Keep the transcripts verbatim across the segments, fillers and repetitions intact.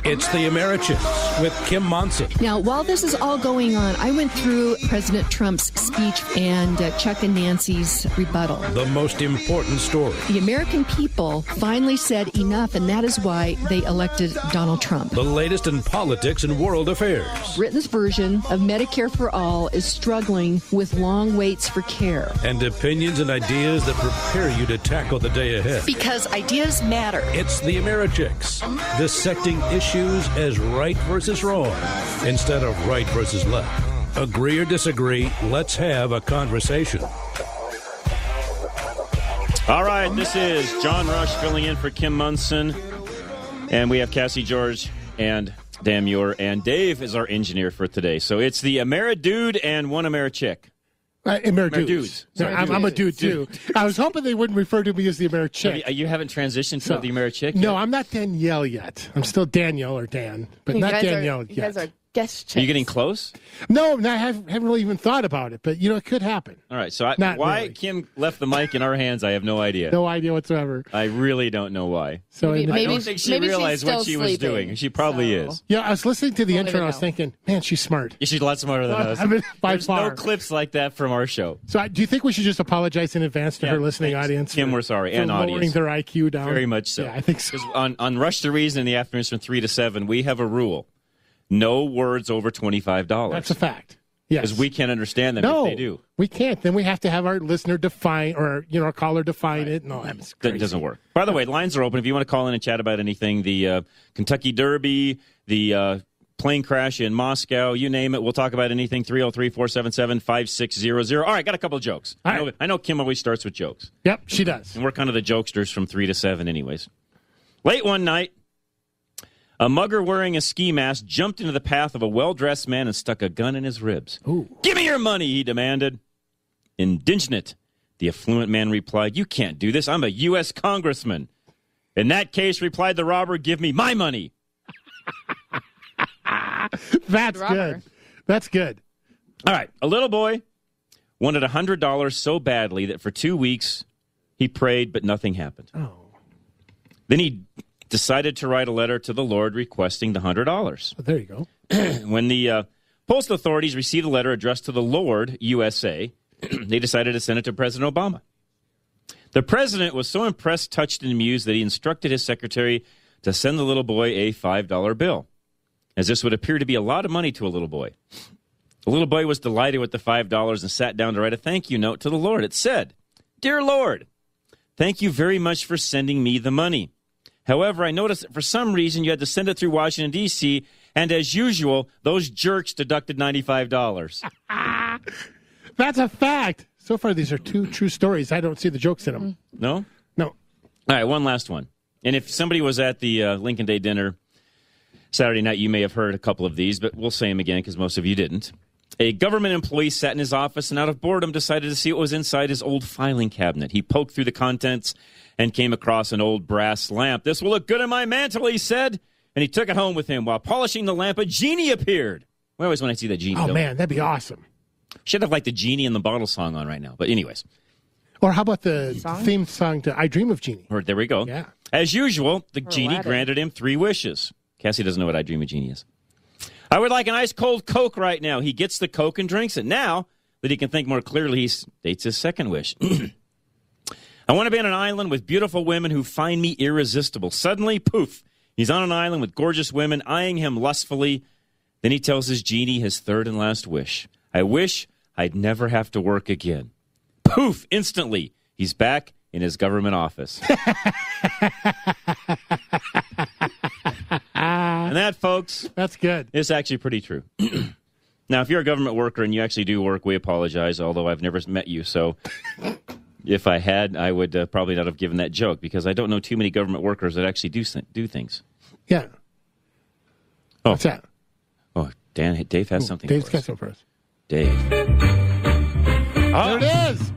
It's the Americhicks with Kim Monson. Now, while this is all going on, I went through President Trump's speech and uh, Chuck and Nancy's rebuttal. The most important story. The American people finally said enough, and that is why they elected Donald Trump. The latest in politics and world affairs. Britain's version of Medicare for All is struggling with long waits for care. And opinions and ideas that prepare you to tackle the day ahead. Because ideas matter. It's the Americhicks, dissecting issues as right versus wrong instead of right versus left. Agree or disagree, let's have a conversation. All right, this is John Rush filling in for Kim Monson. And we have Cassie George and Dan Muir. And Dave is our engineer for today. So it's the Ameridude and one Americhick. Uh, Ameridudes. Ameridudes. No, I'm, I'm a dude, too. I was hoping they wouldn't refer to me as the Americhick. You, you haven't transitioned to So, the Americhick No, yet? I'm not Danielle yet. I'm still Daniel or Dan, but You not guys Danielle are, yet. You guys are guest chicks. Are you getting close? No, no, I haven't, haven't really even thought about it, but, you know, it could happen. All right, so I, Not why really. Kim left the mic in our hands, I have no idea. No idea whatsoever. I really don't know why. So Maybe- in the- I maybe- don't think she maybe she's realized what still she was sleeping, doing. She probably so- is. yeah, I was listening to the Won't intro and I even was know. thinking, man, she's smart. Yeah, she's a lot smarter than us. I mean, by There's far. no clips like that from our show. So I, do you think we should just apologize in advance to Yeah, her listening thanks. audience? Kim, for- we're sorry, for and lowering audience. their I Q down? Very much so. Yeah, I think so. 'Cause On, on Rush the Reason in the afternoons from three to seven, we have a rule. No words over twenty-five dollars. That's a fact. Yes. Because we can't understand them no, if they do. we can't. Then we have to have our listener define, or, you know, our caller define it. No, that's That crazy. doesn't work. By the way, lines are open. If you want to call in and chat about anything, the uh, Kentucky Derby, the uh, plane crash in Moscow, you name it, we'll talk about anything. three oh three, four seven seven, five six zero zero. All right, got a couple of jokes. All I know, right. I know Kim always starts with jokes. Yep, she does. And we're kind of the jokesters from three to seven anyways. Late one night, a mugger wearing a ski mask jumped into the path of a well-dressed man and stuck a gun in his ribs. Ooh. Give me your money, he demanded. Indignant, the affluent man replied, you can't do this. I'm a U S congressman. In that case, replied the robber, give me my money. That's Robber. good. That's good. All right, a little boy wanted one hundred dollars so badly that for two weeks he prayed, but nothing happened. Oh. Then he decided to write a letter to the Lord requesting the one hundred dollars. Well, there you go. When the uh, postal authorities received a letter addressed to the Lord, U S A, they decided to send it to President Obama. The president was so impressed, touched, and amused that he instructed his secretary to send the little boy a five dollar bill, as this would appear to be a lot of money to a little boy. The little boy was delighted with the five dollars and sat down to write a thank you note to the Lord. It said, Dear Lord, thank you very much for sending me the money. However, I noticed that for some reason you had to send it through Washington, D C, and as usual, those jerks deducted ninety-five dollars. That's a fact. So far, these are two true stories. I don't see the jokes in them. No? No. All right, one last one. And if somebody was at the uh, Lincoln Day dinner Saturday night, you may have heard a couple of these, but we'll say them again because most of you didn't. A government employee sat in his office and out of boredom decided to see what was inside his old filing cabinet. He poked through the contents and came across an old brass lamp. This will look good on my mantle, he said, and he took it home with him. While polishing the lamp, a genie appeared. We always want to see that genie. Oh, don't man, that'd be awesome. we? Should have like the Genie in the Bottle song on right now. But anyways, Or how about the Song? theme song to I Dream of Jeannie? or, there we go. Yeah. As usual, the genie Aladdin. granted him three wishes. Cassie doesn't know what I Dream of Genie is. I would like an ice cold Coke right now. He gets the Coke and drinks it. Now that he can think more clearly, he states his second wish. I want to be on an island with beautiful women who find me irresistible. Suddenly, poof, he's on an island with gorgeous women eyeing him lustfully. Then he tells his genie his third and last wish. I wish I'd never have to work again. Poof, instantly, he's back in his government office. And that, folks, That's good. is actually pretty true. Now, if you're a government worker and you actually do work, we apologize, although I've never met you. So if I had, I would uh, probably not have given that joke because I don't know too many government workers that actually do do things. Yeah. Oh, What's that? oh Dan, Dave has something Dave's for got us. something for us. Dave. There Oh, it is.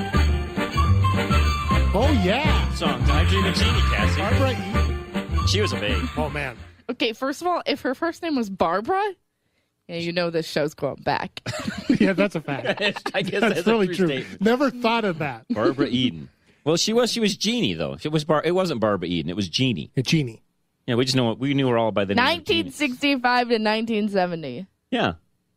Oh, yeah. song. I Dream of Genie, Cassie. Barbara Eden. She was a babe. Oh, man. Okay, first of all, if her first name was Barbara, yeah, you know this show's going back. Yeah, that's a fact. I guess That's that's really a true, true. statement. Never thought of that. Barbara Eden. Well, she was she was Jeannie though. It was Bar. It wasn't Barbara Eden. It was Jeannie. A genie. Yeah, we just know we knew her all by the name. nineteen sixty-five to nineteen seventy. Yeah.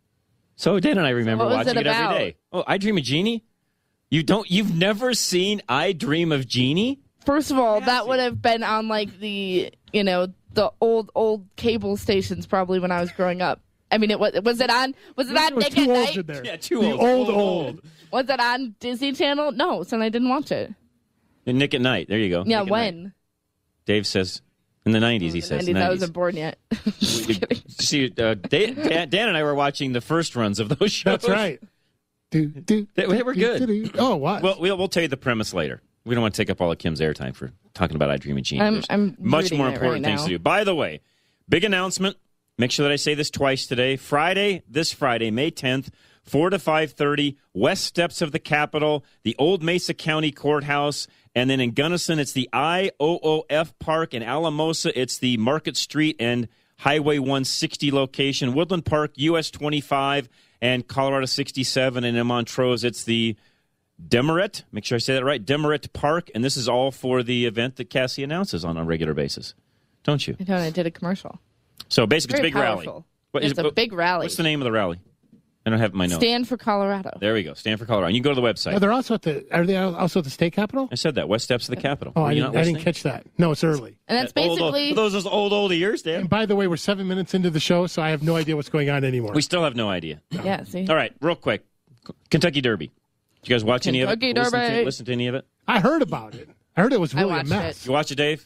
So Dan and I remember what was watching it it, every about? day. Oh, I Dream of Jeannie? You don't you've never seen I Dream of Jeannie? First of all, Cassie. that would have been on like the, you know, the old old cable stations probably when I was growing up. I mean, it was was it on was it on There was Nick two at olds Night? in there. Yeah, too the old. old, old. Was it on Disney Channel? No, so I didn't watch it. And Nick at Night. There you go. Yeah, Nick at when? Night. Dave says in the nineties, he says. nineties, I nineties. wasn't born yet. Just kidding. See, uh, Dan, Dan, Dan and I were watching the first runs of those shows. That's right. Do, do, They- they were do, good. do, do. Oh, what? Well, we'll, we'll tell you the premise later. We don't want to take up all of Kim's airtime for talking about I Dream of Jeannie. I'm- There's I'm much reading more it important right things now. to do. By the way, big announcement. Make sure that I say this twice today. Friday, this Friday, May tenth, four to five thirty, west steps of the Capitol, the old Mesa County Courthouse, and then in Gunnison, it's the I O O F Park. In Alamosa, it's the Market Street and Highway one sixty location. Woodland Park, U S twenty-five, and Colorado sixty-seven. And in Montrose, it's the Desmarais. Make sure I say that right. Desmarais Park. And this is all for the event that Cassie announces on a regular basis. Don't you? I know, I did a commercial. So basically, Very it's a big rally. powerful. What It's it- a big rally. What's the name of the rally? I don't have it in my notes. Stand for Colorado. There we go. Stand for Colorado. And you can go to the website. Oh, they're also at the. Are they also at the state capitol? I said that. West steps of the Capitol. Oh, Were I you didn't, not I didn't listening? catch that. No, it's early. And that's Old, old- basically those those old old years, Dan. And by the way, we're seven minutes into the show, so I have no idea what's going on anymore. We still have no idea. yeah. See, All right, real quick. Kentucky Derby. Did you guys watch any of it? Kentucky Listen to, Derby. listen to any of it? I heard about it. I heard it was I really a watched mess. You watch it, Dave?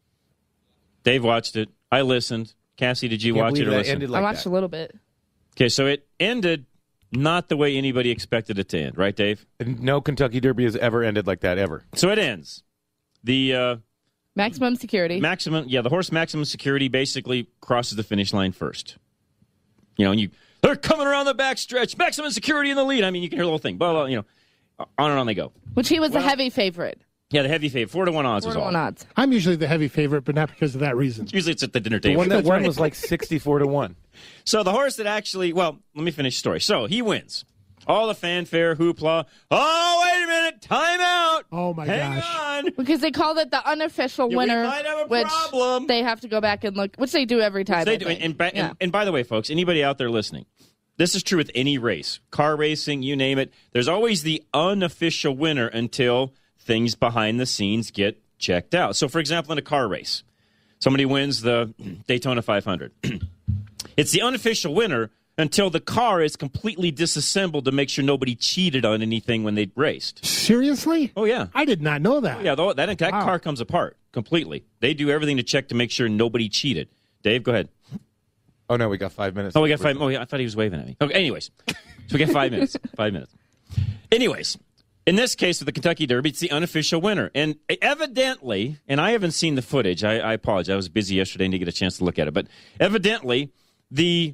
Dave watched it. I listened. Cassie, did you Can't watch it believe or that listen? ended I like watched that. a little bit. Okay, so it ended not the way anybody expected it to end, right, Dave? No Kentucky Derby has ever ended like that, ever. So it ends. The uh, Maximum security. maximum, yeah, the horse maximum security basically crosses the finish line first. You know, and you they're coming around the backstretch, maximum security in the lead. I mean, you can hear the whole thing. Blah, blah, you know, on and on they go. Which he was a heavy favorite. Yeah, the heavy favorite, four to one odds Four was to all. one odds. I'm usually the heavy favorite, but not because of that reason. Usually it's at the dinner The table. one that That's won right. was like sixty-four to one. So the horse that actually, well, let me finish the story. So he wins. All the fanfare, hoopla. Oh, wait a minute, time out. Oh, my Hang gosh. on. Because they called it the unofficial Yeah, we winner, might have a which problem. they have to go back and look, which they do every time. They I do. think. And, and, ba- Yeah. and, and by the way, folks, anybody out there listening, this is true with any race, car racing, you name it. There's always the unofficial winner until things behind the scenes get checked out. So, for example, in a car race, somebody wins the Daytona five hundred. It's the unofficial winner until the car is completely disassembled to make sure nobody cheated on anything when they raced. Seriously? Oh, yeah. I did not know that. Yeah, though, that, that Wow. car comes apart completely. They do everything to check to make sure nobody cheated. Dave, go ahead. Oh, no, we got five minutes. Oh, we got five. Oh, yeah, I thought he was waving at me. Okay, anyways. So we got five minutes. Five minutes. Anyways, in this case of the Kentucky Derby, it's the unofficial winner. And evidently, and I haven't seen the footage. I, I apologize. I was busy yesterday and didn't get a chance to look at it. But evidently, the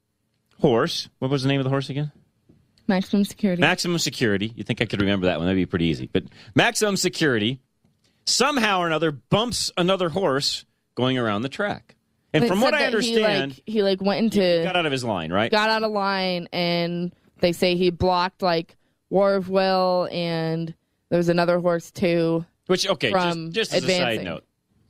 horse, what was the name of the horse again? Maximum security. Maximum Security. You think I could remember that one? That'd be pretty easy. But Maximum Security somehow or another bumps another horse going around the track. And They from said what I that understand, he like, he like went into got out of his line, right? got out of line, and they say he blocked like War of Will, and there was another horse too. Which, okay, from just, just as a side advancing. note.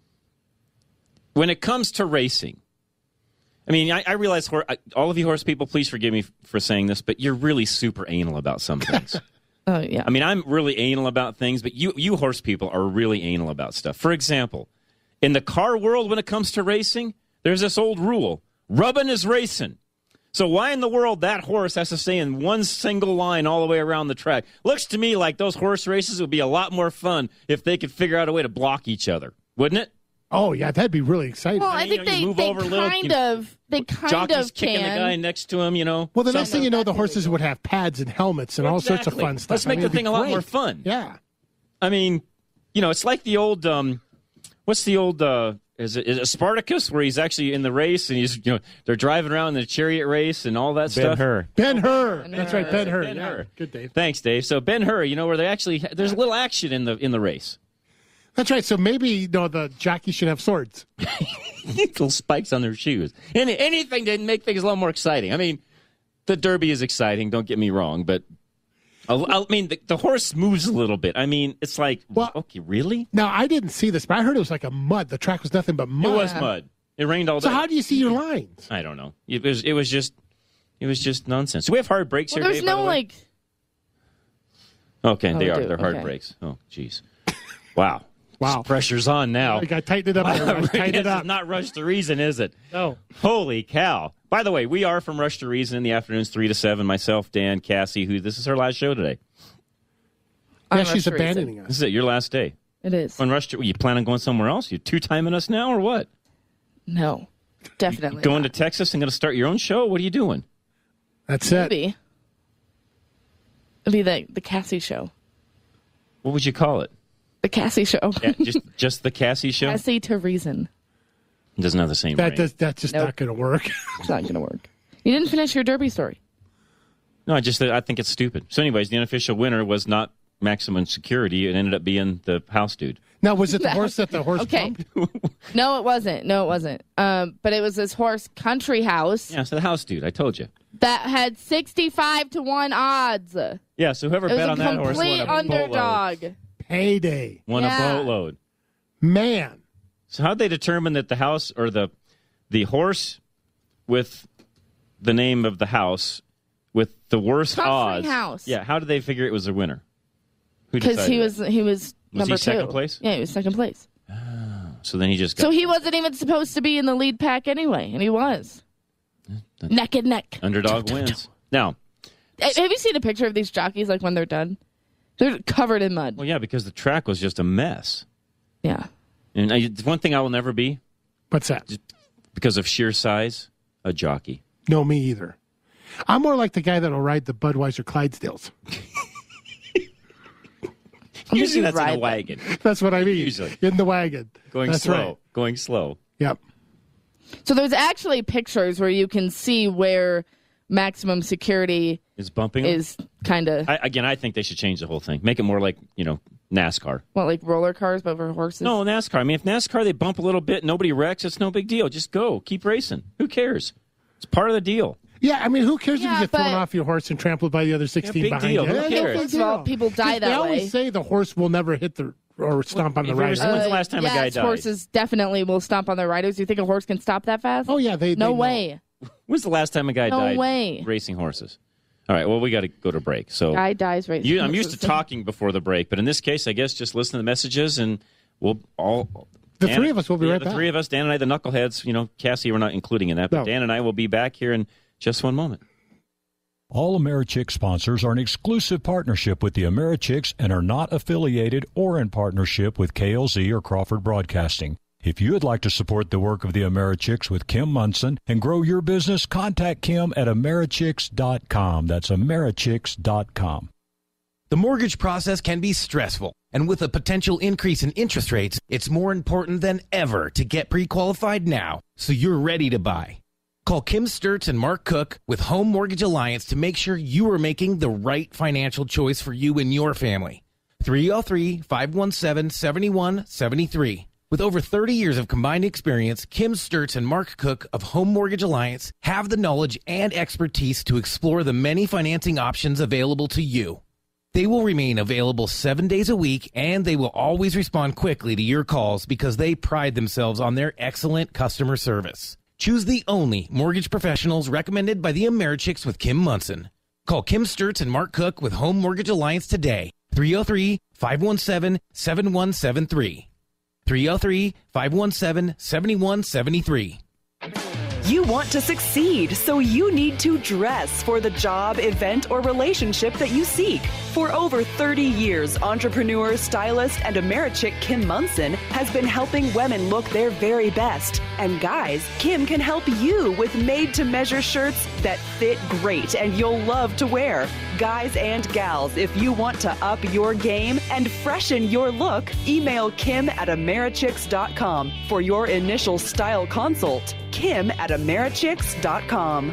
When it comes to racing, I mean, I, I realize, hor- I, all of you horse people, please forgive me f- for saying this, but you're really super anal about some things. Oh yeah. I mean, I'm really anal about things, but you, you horse people are really anal about stuff. For example, in the car world, when it comes to racing, there's this old rule, rubbing is racing. So why in the world that horse has to stay in one single line all the way around the track? Looks to me like those horse races would be a lot more fun if they could figure out a way to block each other, wouldn't it? Oh, yeah, that'd be really exciting. well, I I mean, think you know, you they, move they over a little, kind you- of they kind Jockey's of kicking can. the guy next to him, you know. Well, the next Something. thing you know, the horses would have pads and helmets and all sorts of Exactly. fun stuff. Let's I make mean, the it'd be thing a lot great. more fun. Yeah. I mean, you know, it's like the old, um, what's the old, uh, is it, is it Spartacus, where he's actually in the race and he's, you know, they're driving around in the chariot race and all that Ben stuff. Hur. Ben Hur. That's right, Ben Hur. Ben yeah. Hur. Good, Dave. Thanks, Dave. So Ben Hur, you know, where they actually, there's a little action in the in the race. That's right. So maybe, you know, the jockeys should have swords. Little spikes on their shoes. Any, anything to make things a little more exciting. I mean, the Derby is exciting, don't get me wrong, but I, I mean, the, the horse moves a little bit. I mean, it's like, Well- okay, really? Now, I didn't see this, but I heard it was like a mud. The track was nothing but It mud. was mud. It rained all day. So how do you see your lines? I don't know. It was it was just it was just nonsense. Do we have hard breaks Well, here? there's Dave, by no the way? like. Okay, Oh, they we are. do. They're hard Okay. breaks. Oh, jeez. Wow. Wow. Pressure's on now. Like I tightened it up. There. I tightened it This up. is not Rush to Reason, is it? No. Holy cow. By the way, we are from Rush to Reason in the afternoons, three to seven. Myself, Dan, Cassie, who this is her last show today. Yeah, on she's Rush to Reason. abandoning us. This is it, your last day. It is. On Rush to, you plan on going somewhere else? You two-timing us now or what? No, definitely Going not. to Texas and going to start your own show? What are you doing? That's it. Maybe. It'll be the the Cassie show. What would you call it? The Cassie show. Yeah, just just the Cassie show? Cassie to Reason. It doesn't have the same That ring. does. That's just Nope. not going to work. It's not going to work. You didn't finish your Derby story. No, I just I think it's stupid. So, anyways, the unofficial winner was not Maximum Security. It ended up being the house dude. Now, was it the horse that the horse Okay. pumped? No, it wasn't. No, it wasn't. Um, but it was this horse Country House Yeah, so the house dude. I told you. that had sixty-five to one odds. It Yeah, so whoever was bet a on that horse won complete a boatload. underdog. Payday. Won Yeah. a boatload. Man. So how'd they determine that the house or the the horse with the name of the house with the worst Country odds? House. Yeah, how did they figure it was a winner? Who Because decided he that? was he was, he number two. second place? Yeah, he was second place. So then he just got So he wasn't even supposed to be in the lead pack anyway, and he was. Neck and neck. underdog wins. Now, Have you seen a picture of these jockeys like when they're done? They're covered in mud. well, yeah, because the track was just a mess. Yeah. And I, one thing I will never be, What's that? because of sheer size, a jockey. No, me either. I'm more like the guy that'll ride the Budweiser Clydesdales. Usually that's in ride a them. wagon, That's what I mean. Usually. In the wagon. going That's slow, right. going slow. Yep. So there's actually pictures where you can see where maximum security Is bumping him? is kind of, I, again, I think they should change the whole thing. Make it more like, you know, NASCAR. what, like roller cars, but for horses? No, NASCAR. I mean, if NASCAR, they bump a little bit, nobody wrecks, it's no big deal. Just go. Keep racing. Who cares? It's part of the deal. Yeah, I mean, who cares Yeah, if you get thrown but- off your horse and trampled by the other sixteen big behind deal. you? Who Yeah, cares? no First big of all, deal. people die They that always way. say the horse will never hit the or stomp on the If you were- rider. When's the last time a yes, guy died? horses definitely will stomp on their riders. You think a horse can stop that fast? Oh yeah, they no they know. way. When's the last time a guy No died way. racing horses? All right, well, we got to go to break. So Guy dies right. you, I'm used to talking before the break, but in this case, I guess just listen to the messages and we'll all. The Dan- three of us will be yeah, right the back. three of us, Dan and I, the knuckleheads. You know, Cassie, we're not including in that, but No. Dan and I will be back here in just one moment. All AmeriChicks sponsors are an exclusive partnership with the AmeriChicks and are not affiliated or in partnership with K L Z or Crawford Broadcasting. If you would like to support the work of the AmeriChicks with Kim Munson and grow your business, contact Kim at Americhicks dot com. That's Americhicks dot com. The mortgage process can be stressful, and with a potential increase in interest rates, it's more important than ever to get pre-qualified now so you're ready to buy. Call Kim Sturts and Mark Cook with Home Mortgage Alliance to make sure you are making the right financial choice for you and your family. three oh three, five one seven, seven one seven three. With over thirty years of combined experience, Kim Sturts and Mark Cook of Home Mortgage Alliance have the knowledge and expertise to explore the many financing options available to you. They will remain available seven days a week, and they will always respond quickly to your calls because they pride themselves on their excellent customer service. Choose the only mortgage professionals recommended by the AmeriChicks with Kim Munson. Call Kim Sturts and Mark Cook with Home Mortgage Alliance today. three oh three, five one seven, seven one seven three. three oh three, five one seven, seven one seven three. You want to succeed, so you need to dress for the job, event, or relationship that you seek. For over thirty years, entrepreneur, stylist, and AmeriChick Kim Munson has been helping women look their very best. And guys, Kim can help you with made-to-measure shirts that fit great and you'll love to wear. Guys and gals, if you want to up your game and freshen your look, email Kim at Americhicks dot com for your initial style consult. Kim at Americhicks dot com.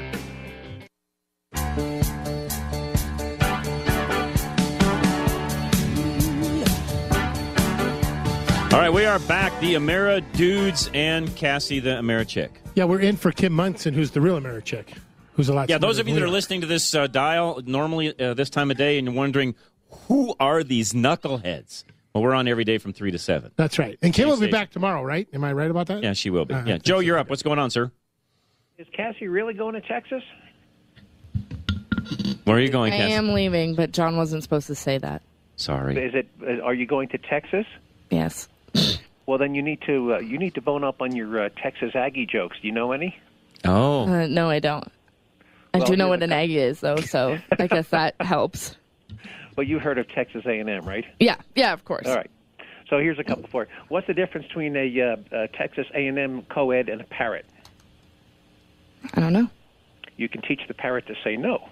All right, we are back. The Amera Dudes and Cassie, the AmeriChick. Yeah, we're in for Kim Munson, who's the real AmeriChick, who's a lot. Yeah, those smarter of you than that are we listening to this uh, dial normally uh, this time of day and you're wondering, who are these knuckleheads? Well, we're on every day from three to seven. That's right. And Kim will be station. back tomorrow, right? Am I right about that? Yeah, she will be. Uh, Yeah, Joe, you're up. What's going on, sir? Is Cassie really going to Texas? Where are you going, I Cassie? am leaving, but John wasn't supposed to say that. Sorry. Is it? uh, Are you going to Texas? Yes. Well, then you need to uh, you need to bone up on your uh, Texas Aggie jokes. Do you know any? Oh. Uh, no, I don't. I Well, do know here's what a an cou- Aggie is, though, so I guess that helps. Well, you heard of Texas A and M, right? Yeah, yeah, of course. All right. So here's a couple for you. What's the difference between a, uh, a Texas A and M co-ed and a parrot? I don't know. You can teach the parrot to say no.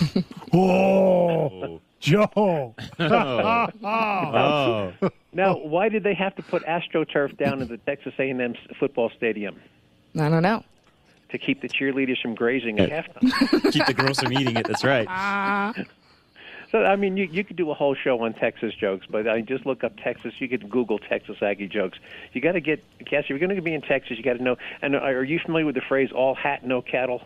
Oh, Joe. Oh. Now, why did they have to put AstroTurf down in the Texas A and M football stadium? I don't know. To keep the cheerleaders from grazing at halftime. Keep the girls from eating it. That's right. So, I mean, you, you could do a whole show on Texas jokes, but I just look up Texas. You could Google Texas Aggie jokes. You got to get, Cassie, if you're going to be in Texas, you got to know. And are you familiar with the phrase "all hat, no cattle"?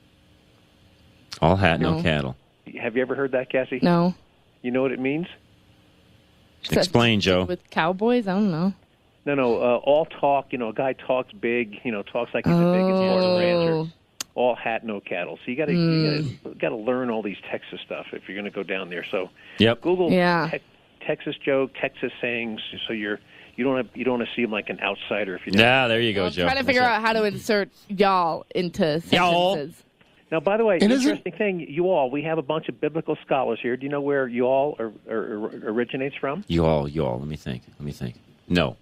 All hat, no, No. cattle. Have you ever heard that, Cassie? No. You know what it means? Explain, Joe. With cowboys? I don't know. No, no. Uh, all talk. You know, a guy talks big. You know, talks like he's the biggest sports rancher. Oh. All hat, no cattle. So you got to Mm. you got to learn all these Texas stuff if you're going to go down there. So Yep. Google Yeah. te- Texas joke, Texas sayings. So you're you don't have, you don't want to seem like an outsider if you don't. Yeah, there you go, I'm Joe. trying to That's figure right. out how to insert y'all into sentences. Y'all. Now, by the way, And isn't- interesting thing, you all, we have a bunch of biblical scholars here. Do you know where you all or, or, or originates from? You all, you all. Let me think. Let me think. No.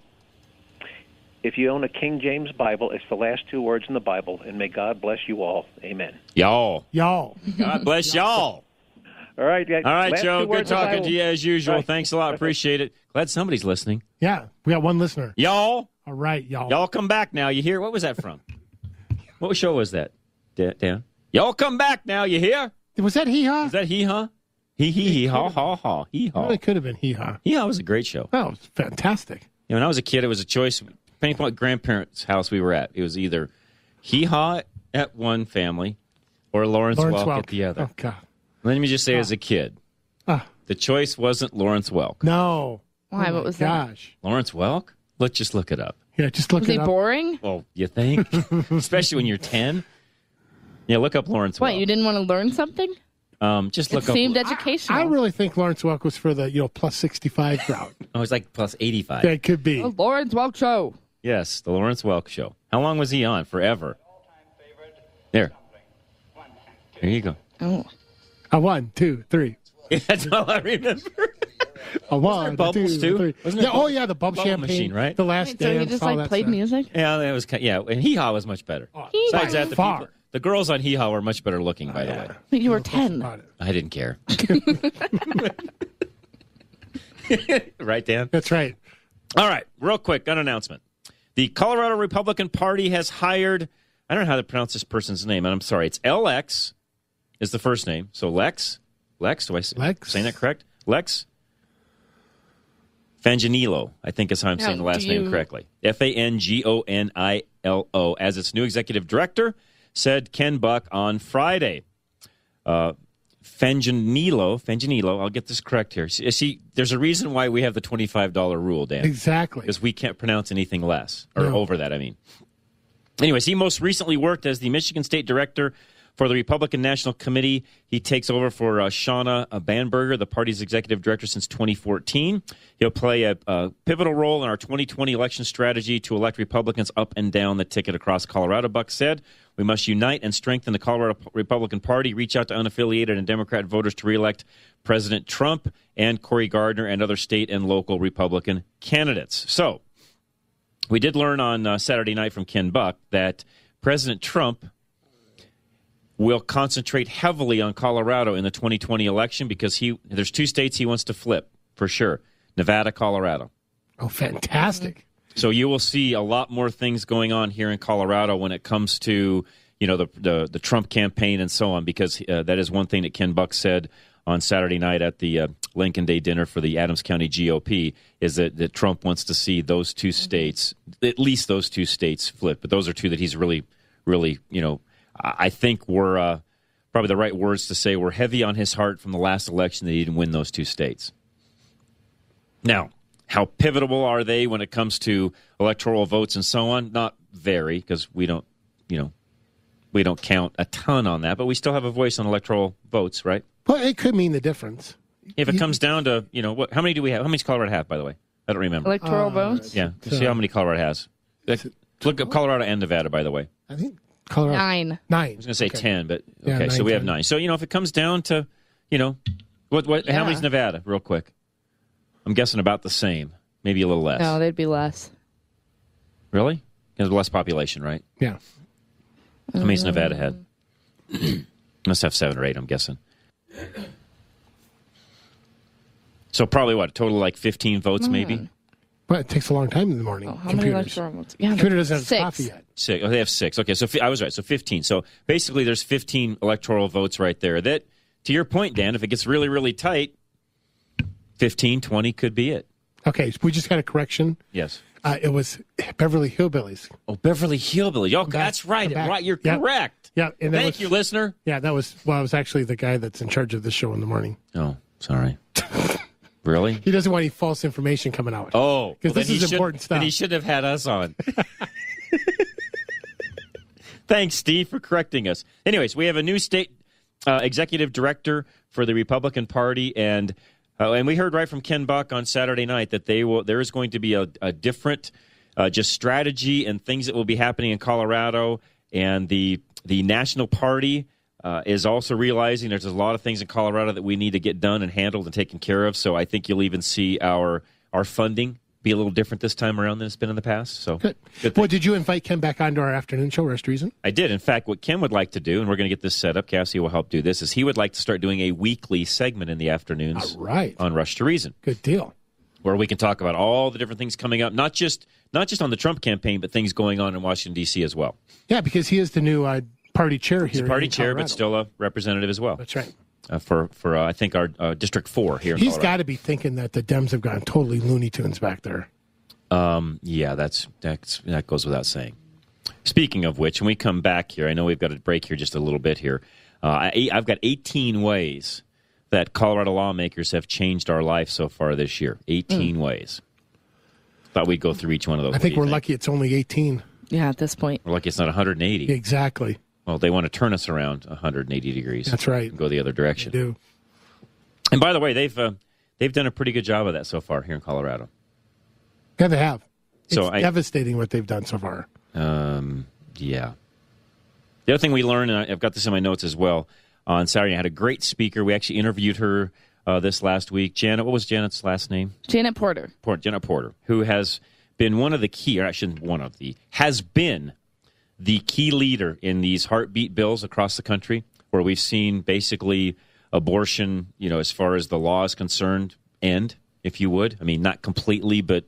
If you own a King James Bible, it's the last two words in the Bible, and may God bless you all. Amen. Y'all. Y'all. God bless y'all. All right, guys. All right, last Joe. two Good words in the talking Bible. to you as usual. Right. Thanks a lot. Appreciate it. Glad somebody's listening. Yeah, we got one listener. Y'all. All right, y'all. Y'all come back now. You hear? What was that from? What show was that? Da- Dan? Y'all come back now. You hear? Was that hee haw? Is that hee haw? Hee hee hee haw haw haw hee haw. It could have been hee haw. Hee haw was a great show. That was fantastic. You know, when I was a kid, it was a choice. Depending on what grandparents' house we were at, it was either hee haw at one family or Lawrence, Lawrence Welk, Welk. at the other. Oh, God. Let me just say, as a kid, Ah. the choice wasn't Lawrence Welk. No. Why? Oh, What my was that? gosh. Lawrence Welk? Let's just look it up. Yeah, just look Was it he up. boring? Well, you think? Especially when you're ten. Yeah, look up Lawrence What, Welk. you didn't want to learn something? Um, just It look up. seemed educational. I really think Lawrence Welk was for the, you know, plus sixty-five crowd. Oh, it's like plus eighty-five. Yeah, it could be. The Lawrence Welk Show. Yes, the Lawrence Welk Show. How long was he on? Forever. There. There you go. Oh. A one, two, three. That's all I remember. A one, bubbles, two, too? three. Wasn't there yeah, oh, bubble- yeah, the bump bubble champagne. machine, right? The last Wait, so he dance, just all like that played stuff. music? Yeah, that was kind yeah, and Hee Haw was much better. Hee Besides Haw. that, the Far. people, the girls on Hee Haw were much better looking, by the way. You were ten. About it. I didn't care. Right, Dan? That's right. All right, real quick, gun announcement. The Colorado Republican Party has hired, I don't know how to pronounce this person's name, and I'm sorry, it's L X is the first name. So Lex, Lex, do I say Lex? saying that correct? Lex Fanganillo, I think is how I'm Now, saying the last do name you- correctly. F A N G O N I L O, as its new executive director, said Ken Buck on Friday. Uh, Fanganillo, Fanganillo, I'll get this correct here. See, see, there's a reason why we have the twenty-five dollar rule, Dan. Exactly. Because we can't pronounce anything less, or No. over that, I mean. Anyways, he most recently worked as the Michigan State Director for the Republican National Committee. He takes over for uh, Shauna uh, Banberger, the party's executive director since twenty fourteen. He'll play a, a pivotal role in our twenty twenty election strategy to elect Republicans up and down the ticket across Colorado, Buck said. We must unite and strengthen the Colorado Republican Party, reach out to unaffiliated and Democrat voters to reelect President Trump and Cory Gardner and other state and local Republican candidates. So, we did learn on uh, Saturday night from Ken Buck that President Trump will concentrate heavily on Colorado in the twenty twenty election because he there's two states he wants to flip for sure, Nevada, Colorado. Oh, fantastic. So you will see a lot more things going on here in Colorado when it comes to, you know, the the, the Trump campaign and so on, because uh, that is one thing that Ken Buck said on Saturday night at the uh, Lincoln Day dinner for the Adams County G O P, is that, that Trump wants to see those two states, at least those two states, flip. But those are two that he's really, really, you know, I I think were uh, probably the right words to say, were heavy on his heart from the last election that he didn't win those two states. Now, how pivotal are they when it comes to electoral votes and so on? Not very, because we don't, you know, we don't count a ton on that, but we still have a voice on electoral votes, right? Well, it could mean the difference. If it comes down to, you know, what? How many do we have? How many does Colorado have, by the way? I don't remember. Electoral Uh, votes? Yeah, to see how many Colorado has. Look up Colorado and Nevada, by the way. I think Colorado. Nine. Nine. I was going to say Okay. ten, but Yeah, okay, so nine, we have ten. nine. So, you know, if it comes down to, you know, what, what, how Yeah. many's Nevada, real quick? I'm guessing about the same, maybe a little less. No, they'd be less. Really? Because less population, right? Yeah. How many's Nevada had? Must have seven or eight, I'm guessing. So probably what, a total of like fifteen votes, maybe? But it takes a long time in the morning. Oh, how many Computers. electoral votes? Yeah, Computer doesn't have six. coffee yet. Six. Oh, they have six. Okay, so fi- I was right. So fifteen. So basically, there's fifteen electoral votes right there. That, to your point, Dan, if it gets really, really tight, fifteen, twenty could be it. Okay, so we just got a correction. Yes. Uh, it was Beverly Hillbillies. Oh, Beverly Hillbillies. Oh, Back- that's right. back. Right, you're Yeah. correct. Yeah, and that Thank was, you, listener. Yeah, that was well. I was actually the guy that's in charge of this show in the morning. Oh, sorry. Really? He doesn't want any false information coming out. Oh, because well, this then he is should- important stuff. Then he should have had us on. Thanks, Steve, for correcting us. Anyways, we have a new state uh, executive director for the Republican Party, and uh, and we heard right from Ken Buck on Saturday night that they will. There is going to be a, a different uh, just strategy and things that will be happening in Colorado, and the the National Party. Uh, is also realizing there's a lot of things in Colorado that we need to get done and handled and taken care of. So I think you'll even see our our funding be a little different this time around than it's been in the past. So Good. good Well, thing. did you invite Ken back onto our afternoon show, Rest Reason? I did. In fact, what Ken would like to do, and we're going to get this set up, Cassie will help do this, is he would like to start doing a weekly segment in the afternoons All right. on Rush to Reason, Good deal. where we can talk about all the different things coming up, not just not just on the Trump campaign, but things going on in Washington, D C as well. Yeah, because he is the new uh, party chair He's here. a party in chair, Colorado. but still a representative as well. That's right. Uh, for, for uh, I think, our uh, District four here in He's Colorado. got to be thinking that the Dems have gone totally Looney Tunes back there. Um, yeah, that's, that's that goes without saying. Speaking of which, when we come back here, I know we've got to break here just a little bit here. Uh, I, I've got eighteen ways that Colorado lawmakers have changed our life so far this year. eighteen ways. Thought we'd go through each one of those. I What think do you we're lucky it's only eighteen. Yeah, at this point. We're lucky it's not one hundred eighty. Exactly. Well, they want to turn us around one hundred eighty degrees. That's right. And go the other direction. They do. And by the way, they've uh, they've done a pretty good job of that so far here in Colorado. Yeah, they have. It's So I- devastating what they've done so far. Um, yeah. The other thing we learned, and I've got this in my notes as well, on Saturday, I had a great speaker. We actually interviewed her uh, this last week. Janet, what was Janet's last name? Janet Porter. Port, Janet Porter, who has been one of the key, or actually one of the, has been the key leader in these heartbeat bills across the country, where we've seen basically abortion, you know, as far as the law is concerned, end, if you would. I mean, not completely, but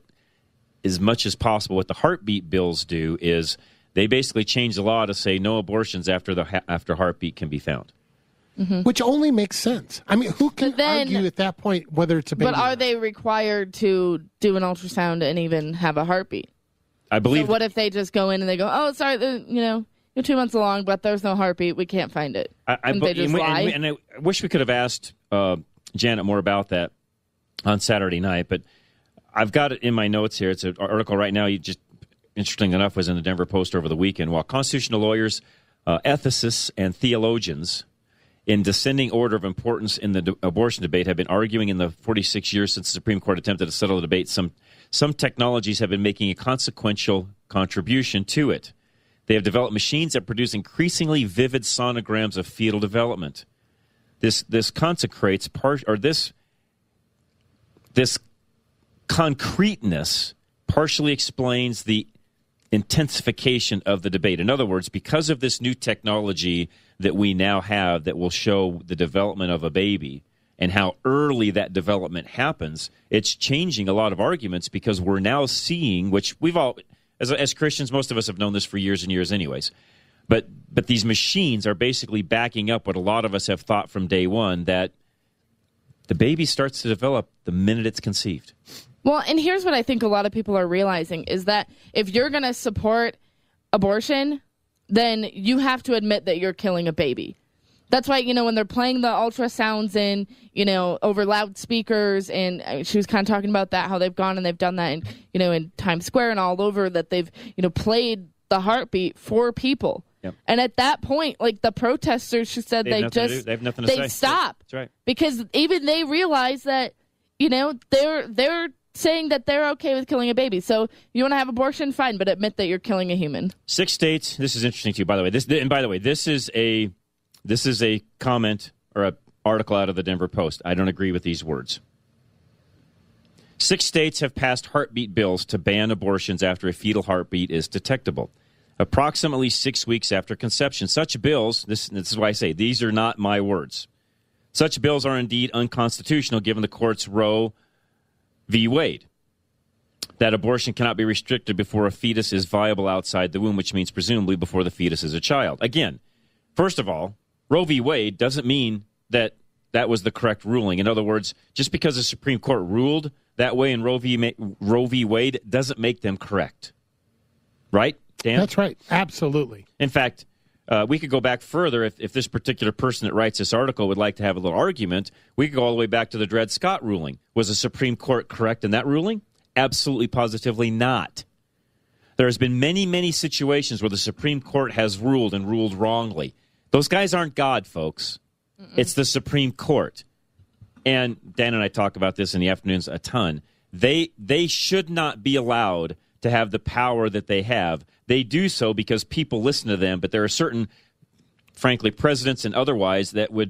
as much as possible. What the heartbeat bills do is they basically change the law to say no abortions after the ha- after heartbeat can be found. Which only makes sense. I mean, who can But then- argue at that point whether it's a baby? But are they required to do an ultrasound and even have a heartbeat? I believe. So what if they just go in and they go, oh, sorry, the- you know, you're two months along, but there's no heartbeat. We can't find it. I, I, Couldn't they and, just we- lie? and, we- and I wish we could have asked uh, Janet more about that on Saturday night, but I've got it in my notes here. It's an article right now. You just interesting enough was in the Denver Post over the weekend. While constitutional lawyers, uh, ethicists, and theologians, in descending order of importance in the de- abortion debate, have been arguing in the forty-six years since the Supreme Court attempted to settle the debate. Some some technologies have been making a consequential contribution to it. They have developed machines that produce increasingly vivid sonograms of fetal development. This this consecrates part or this this concreteness partially explains the intensification of the debate. In other words, because of this new technology that we now have that will show the development of a baby and how early that development happens, it's changing a lot of arguments because we're now seeing, which we've all, as, as Christians, most of us have known this for years and years anyways, but but these machines are basically backing up what a lot of us have thought from day one, that the baby starts to develop the minute it's conceived. Well, and here's what I think a lot of people are realizing is that if you're going to support abortion, then you have to admit that you're killing a baby. That's why, you know, when they're playing the ultrasounds in, you know, over loudspeakers, and uh, she was kind of talking about that, how they've gone and they've done that in, you know, in Times Square and all over, that they've, you know, played the heartbeat for people. Yep. And at that point, like the protesters, she said They have they nothing to just, do. They have nothing to they say. stop. That's right. Because even they realize that, you know, they're, they're saying that they're okay with killing a baby. So you want to have abortion, fine, but admit that you're killing a human. Six states. This is interesting too, by the way. This, and by the way, this is a, this is a comment or an article out of the Denver Post. I don't agree with these words. Six states have passed heartbeat bills to ban abortions after a fetal heartbeat is detectable, approximately six weeks after conception. Such bills, this, this is why I say these are not my words. Such bills are indeed unconstitutional given the court's Roe v. Wade, that abortion cannot be restricted before a fetus is viable outside the womb, which means presumably before the fetus is a child. Again, first of all, Roe v. Wade doesn't mean that that was the correct ruling. In other words, just because the Supreme Court ruled that way in Roe v. Roe v. Wade doesn't make them correct. Right, Dan? That's right. Absolutely. In fact, uh, we could go back further if, if this particular person that writes this article would like to have a little argument. We could go all the way back to the Dred Scott ruling. Was the Supreme Court correct in that ruling? Absolutely, positively not. There has been many, many situations where the Supreme Court has ruled and ruled wrongly. Those guys aren't God, folks. Mm-mm. It's the Supreme Court. And Dan and I talk about this in the afternoons a ton. They they should not be allowed to have the power that they have. They do so because people listen to them, but there are certain, frankly, presidents and otherwise that would,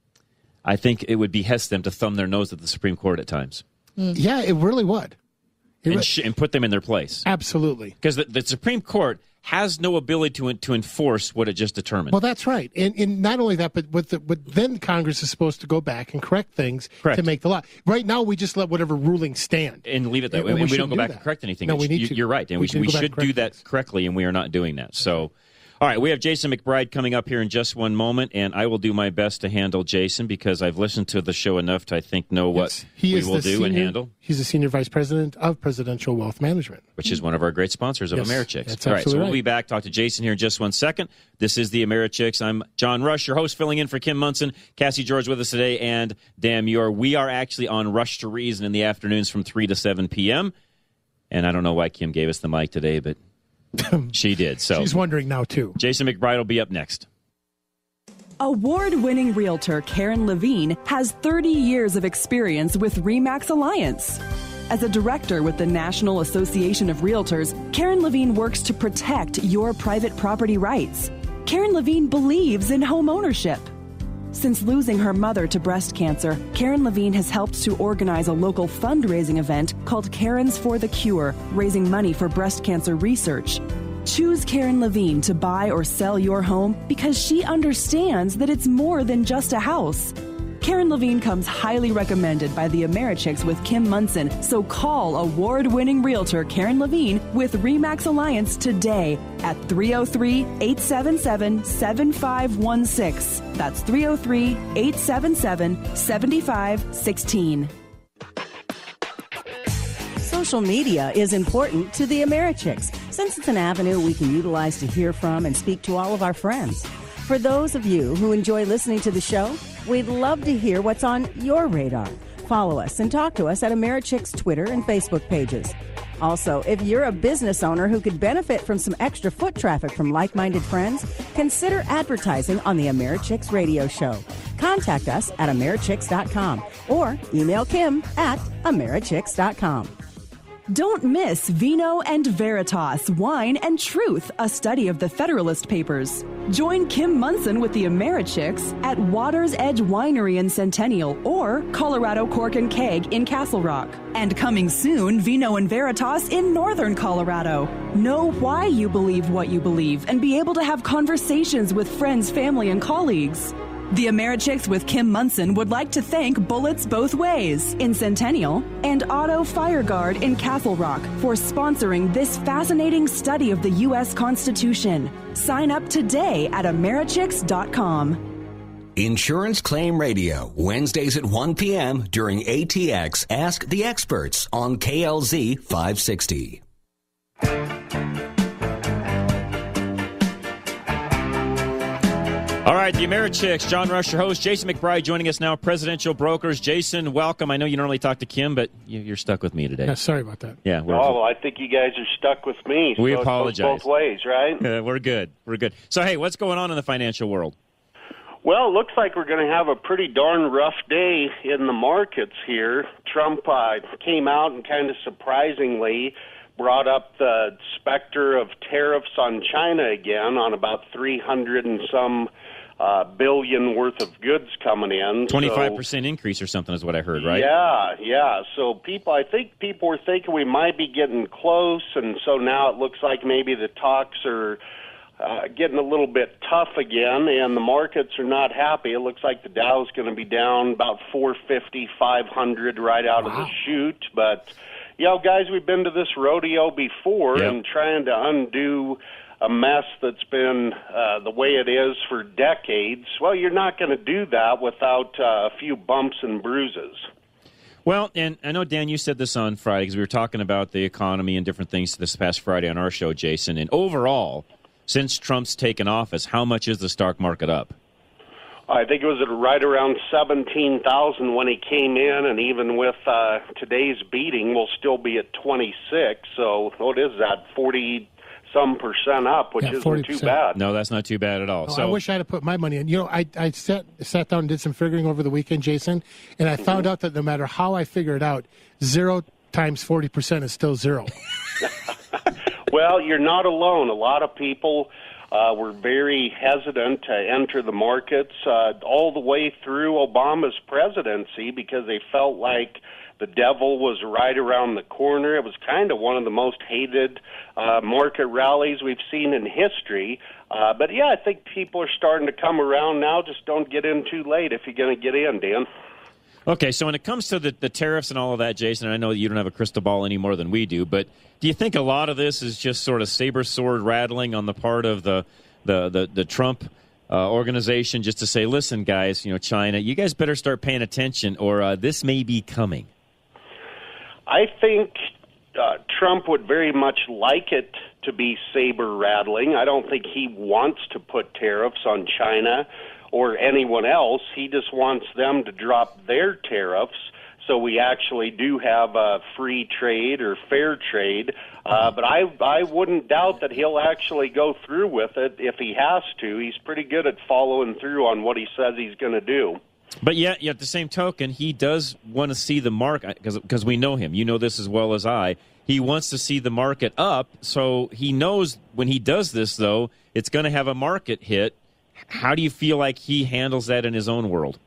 I think it would behest them to thumb their nose at the Supreme Court at times. Mm. Yeah, it really would. It and, would. sh- and put them in their place. Absolutely. Because the, the Supreme Court has no ability to to enforce what it just determined. Well, that's right. And, and not only that, but with the, but then Congress is supposed to go back and correct things Correct. to make the law. Right now, we just let whatever ruling stand. And leave it that and, way. And and we, we don't go do back that. and correct anything. No, we need you, to. You're right. And we, we, we, we should do that things. correctly, and we are not doing that. So, all right, we have Jason McBride coming up here in just one moment, and I will do my best to handle Jason because I've listened to the show enough to, I think, know what yes. he we is will the do senior, and handle. He's the Senior Vice President of Presidential Wealth Management. Which is one of our great sponsors of yes, Americhicks. That's all right, so right. we'll be back. Talk to Jason here in just one second. This is the Americhicks. I'm John Rush, your host, filling in for Kim Munson. Cassie George with us today, and Dan Muir. We are actually on Rush to Reason in the afternoons from three to seven p.m., and I don't know why Kim gave us the mic today, but she did. So she's wondering now, too. Jason McBride will be up next. Award-winning realtor Karen Levine has thirty years of experience with RE/MAX Alliance. As a director with the National Association of Realtors, Karen Levine works to protect your private property rights. Karen Levine believes in home ownership. Since losing her mother to breast cancer, Karen Levine has helped to organize a local fundraising event called Karens for the Cure, raising money for breast cancer research. Choose Karen Levine to buy or sell your home because she understands that it's more than just a house. Karen Levine comes highly recommended by the Americhicks with Kim Munson, so call award-winning realtor Karen Levine with RE/MAX Alliance today at three oh three, eight seven seven, seven five one six. That's three oh three, eight seven seven, seven five one six. Social media is important to the Americhicks since it's an avenue we can utilize to hear from and speak to all of our friends. For those of you who enjoy listening to the show, we'd love to hear what's on your radar. Follow us and talk to us at Americhicks Twitter and Facebook pages. Also, if you're a business owner who could benefit from some extra foot traffic from like-minded friends, consider advertising on the Americhicks radio show. Contact us at Americhicks dot com or email Kim at Americhicks dot com. Don't miss Vino and Veritas, Wine and Truth, a study of the Federalist Papers. Join Kim Munson with the Americhicks at Water's Edge Winery in Centennial or Colorado Cork and Keg in Castle Rock. And coming soon, Vino and Veritas in Northern Colorado. Know why you believe what you believe and be able to have conversations with friends, family, and colleagues. The Americhicks with Kim Munson would like to thank Bullets Both Ways in Centennial and Auto Fire Guard in Castle Rock for sponsoring this fascinating study of the U S Constitution. Sign up today at Americhicks dot com. Insurance Claim Radio, Wednesdays at one p.m. during A T X Ask the Experts on K L Z five sixty. All right, the Americhicks, John Rush, your host, Jason McBride joining us now, Presidential Brokers. Jason, welcome. I know you normally talk to Kim, but you, you're stuck with me today. Yeah, sorry about that. Yeah, we're, Oh, well, I think you guys are stuck with me. We so it goes apologize. both ways, right? uh, we're good. We're good. So, hey, what's going on in the financial world? Well, it looks like we're going to have a pretty darn rough day in the markets here. Trump uh, came out and kind of surprisingly brought up the specter of tariffs on China again on about three hundred and some uh, billion worth of goods coming in. twenty-five percent so, increase or something is what I heard, right? Yeah, yeah. So people, I think people were thinking we might be getting close, and so now it looks like maybe the talks are uh, getting a little bit tough again, and the markets are not happy. It looks like the Dow's going to be down about four fifty, five hundred right out wow. of the chute, but you know, guys, we've been to this rodeo before, yep. and trying to undo a mess that's been uh, the way it is for decades, well, you're not going to do that without uh, a few bumps and bruises. Well, and I know, Dan, you said this on Friday because we were talking about the economy and different things this past Friday on our show, Jason. And overall, since Trump's taken office, how much is the stock market up? I think it was at right around seventeen thousand when he came in, and even with uh, today's beating, we'll still be at twenty-six. So what is that, forty some percent up, which yeah, isn't forty percent. too bad. No, that's not too bad at all. Oh, so I wish I had put my money in. You know, I, I sat, sat down and did some figuring over the weekend, Jason, and I mm-hmm. found out that no matter how I figure it out, zero times forty percent is still zero. Well, you're not alone. A lot of people uh, were very hesitant to enter the markets uh, all the way through Obama's presidency because they felt like the devil was right around the corner. It was kind of one of the most hated uh, market rallies we've seen in history. Uh, but, yeah, I think people are starting to come around now. Just don't get in too late if you're going to get in, Dan. Okay, so when it comes to the, the tariffs and all of that, Jason, I know that you don't have a crystal ball any more than we do, but do you think a lot of this is just sort of saber sword rattling on the part of the the, the, the Trump uh, organization just to say, listen, guys, you know, China, you guys better start paying attention or uh, this may be coming? I think uh, Trump would very much like it to be saber-rattling. I don't think he wants to put tariffs on China or anyone else. He just wants them to drop their tariffs so we actually do have a free trade or fair trade. Uh, but I, I wouldn't doubt that he'll actually go through with it if he has to. He's pretty good at following through on what he says he's going to do. But yet, yet, the same token, he does want to see the market, because we know him. You know this as well as I. He wants to see the market up, so he knows when he does this, though, it's going to have a market hit. How do you feel like he handles that in his own world?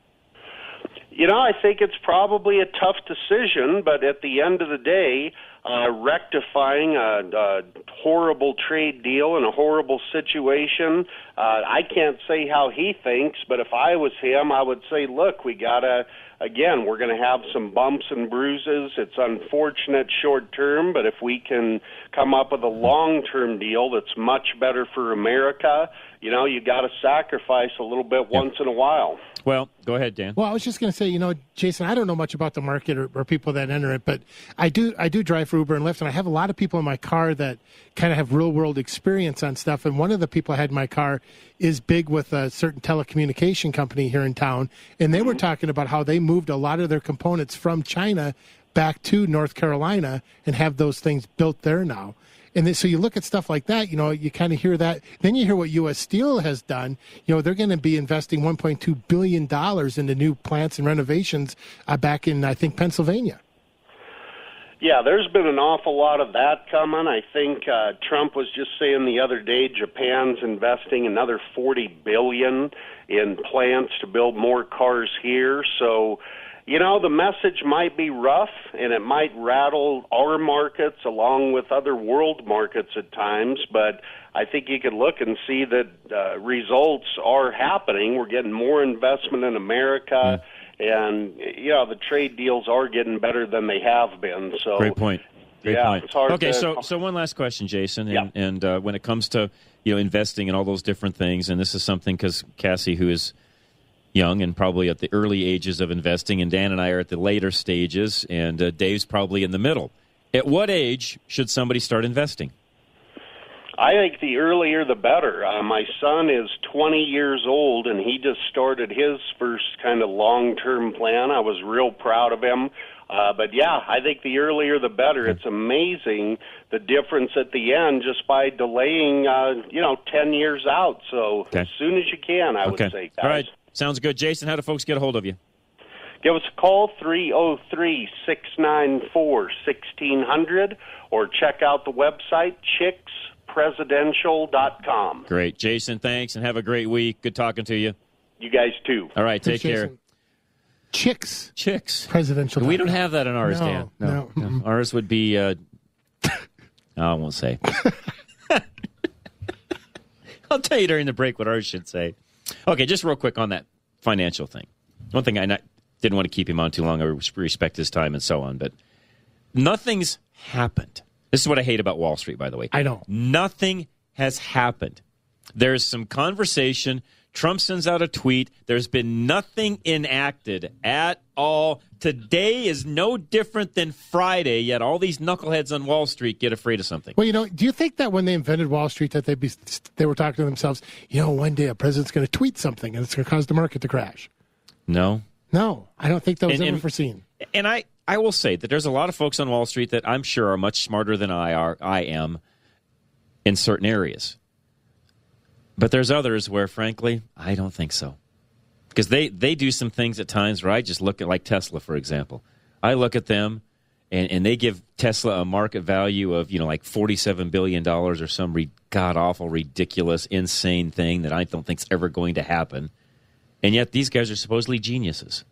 You know, I think it's probably a tough decision, but at the end of the day, uh, rectifying a, a horrible trade deal in a horrible situation, uh, I can't say how he thinks, but if I was him, I would say, look, we got to, again, we're going to have some bumps and bruises. It's unfortunate short term, but if we can come up with a long-term deal that's much better for America, you know, you got to sacrifice a little bit once in a while. Well, go ahead, Dan. Well, I was just going to say, you know, Jason, I don't know much about the market or, or people that enter it, but I do I do drive for Uber and Lyft, and I have a lot of people in my car that kind of have real-world experience on stuff. And one of the people I had in my car is big with a certain telecommunication company here in town, and they mm-hmm. were talking about how they moved a lot of their components from China back to North Carolina and have those things built there now. And then, so you look at stuff like that, you know, you kind of hear that. Then you hear what U S Steel has done. You know, they're going to be investing one point two billion dollars into new plants and renovations uh, back in, I think, Pennsylvania. Yeah, there's been an awful lot of that coming. I think uh, Trump was just saying the other day Japan's investing another forty billion dollars in plants to build more cars here. So, you know, the message might be rough, and it might rattle our markets along with other world markets at times, but I think you could look and see that uh, results are happening. We're getting more investment in America, mm. and, you know, the trade deals are getting better than they have been. So, Great point. Great yeah, point. It's hard okay, to... so so one last question, Jason, and, yeah. and uh, when it comes to, you know, investing and all those different things, and this is something because Cassie, who is young and probably at the early ages of investing, and Dan and I are at the later stages, and uh, Dave's probably in the middle. At what age should somebody start investing? I think the earlier the better. Uh, my son is twenty years old, and he just started his first kind of long-term plan. I was real proud of him. Uh, but, yeah, I think the earlier the better. It's amazing the difference at the end just by delaying, uh, you know, ten years out. So Okay. as soon as you can, I Okay. would say, guys. All right. Sounds good. Jason, how do folks get a hold of you? Give us a call, three oh three, six nine four, one six zero zero, or check out the website, chicks presidential dot com. Great. Jason, thanks, and have a great week. Good talking to you. You guys, too. All right, take Thanks, care. Jason. Chicks. Chicks. Presidential. We don't have that in ours, No, Dan. no. Mm-mm. Ours would be, uh, I won't say. I'll tell you during the break what ours should say. Okay, just real quick on that financial thing. One thing I not, didn't want to keep him on too long. I respect his time and so on, but nothing's happened. This is what I hate about Wall Street, by the way. I know. Nothing has happened. There's some conversation. Trump sends out a tweet. There's been nothing enacted at all. Today is no different than Friday, yet all these knuckleheads on Wall Street get afraid of something. Well, you know, do you think that when they invented Wall Street that they be they were talking to themselves, you know, one day a president's going to tweet something and it's going to cause the market to crash? No. No, I don't think that was And- ever and- foreseen. And I, I will say that there's a lot of folks on Wall Street that I'm sure are much smarter than I are. I am in certain areas. But there's others where, frankly, I don't think so. Because they, they do some things at times where I just look at, like Tesla, for example. I look at them, and, and they give Tesla a market value of, you know, like forty-seven billion dollars or some re- god-awful, ridiculous, insane thing that I don't think's ever going to happen. And yet these guys are supposedly geniuses.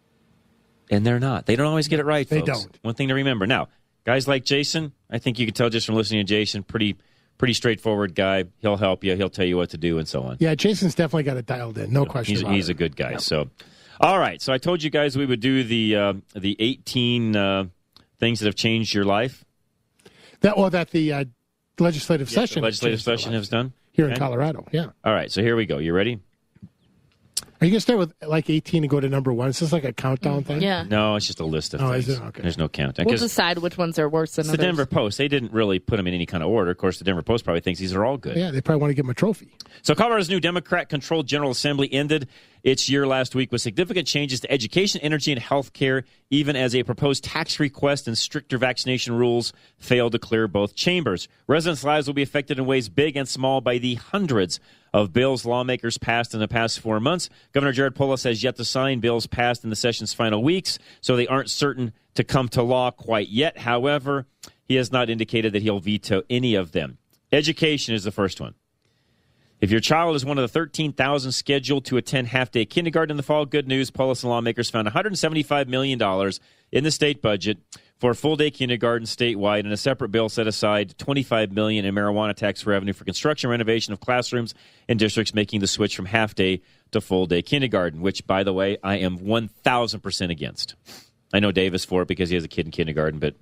And they're not. They don't always get it right, They folks. don't. One thing to remember. Now, guys like Jason, I think you can tell just from listening to Jason, pretty pretty straightforward guy. He'll help you. He'll tell you what to do and so on. Yeah, Jason's definitely got it dialed in. No question He's, about he's it. a good guy. So, all right. So I told you guys we would do the uh, the eighteen uh, things that have changed your life. That well, that the uh, legislative Yes, session, the legislative changed their session lives. has done here in Okay. Colorado. Yeah. All right. So here we go. You ready? Are you going to start with like eighteen and go to number one? Is this like a countdown thing? Yeah. No, it's just a list of Oh, things. is it? Okay. There's no countdown. We'll 'Cause decide which ones are worse than it's the others. Denver Post. They didn't really put them in any kind of order. Of course, the Denver Post probably thinks these are all good. Yeah, they probably want to give him a trophy. So Colorado's new Democrat-controlled General Assembly ended its year last week with significant changes to education, energy, and health care, even as a proposed tax request and stricter vaccination rules failed to clear both chambers. Residents' lives will be affected in ways big and small by the hundreds of bills lawmakers passed in the past four months. Governor Jared Polis has yet to sign bills passed in the session's final weeks, so they aren't certain to come to law quite yet. However, he has not indicated that he'll veto any of them. Education is the first one. If your child is one of the thirteen thousand scheduled to attend half-day kindergarten in the fall, good news, Polis and lawmakers found one hundred seventy-five million dollars in the state budget for full-day kindergarten statewide, and a separate bill set aside twenty-five million dollars in marijuana tax revenue for construction renovation of classrooms in districts making the switch from half-day to full-day kindergarten, which, by the way, I am one thousand percent against. I know Dave is for it because he has a kid in kindergarten, but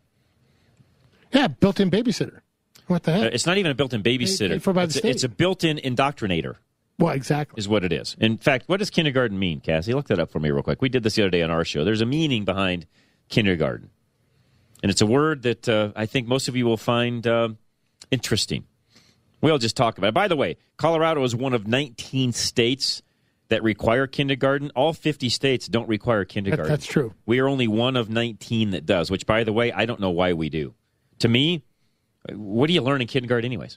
Yeah, built-in babysitter. What the uh, heck? it's not even a built-in babysitter. paid for by the it's, a, state. it's a built-in indoctrinator. Well, exactly. Is what it is. In fact, what does kindergarten mean, Cassie? Look that up for me real quick. We did this the other day on our show. There's a meaning behind kindergarten. And it's a word that uh, I think most of you will find uh, interesting. We'll just talk about it. By the way, Colorado is one of nineteen states that require kindergarten. All fifty states don't require kindergarten. that's true. We are only one of nineteen that does, which, by the way, I don't know why we do. To me, what do you learn in kindergarten anyways?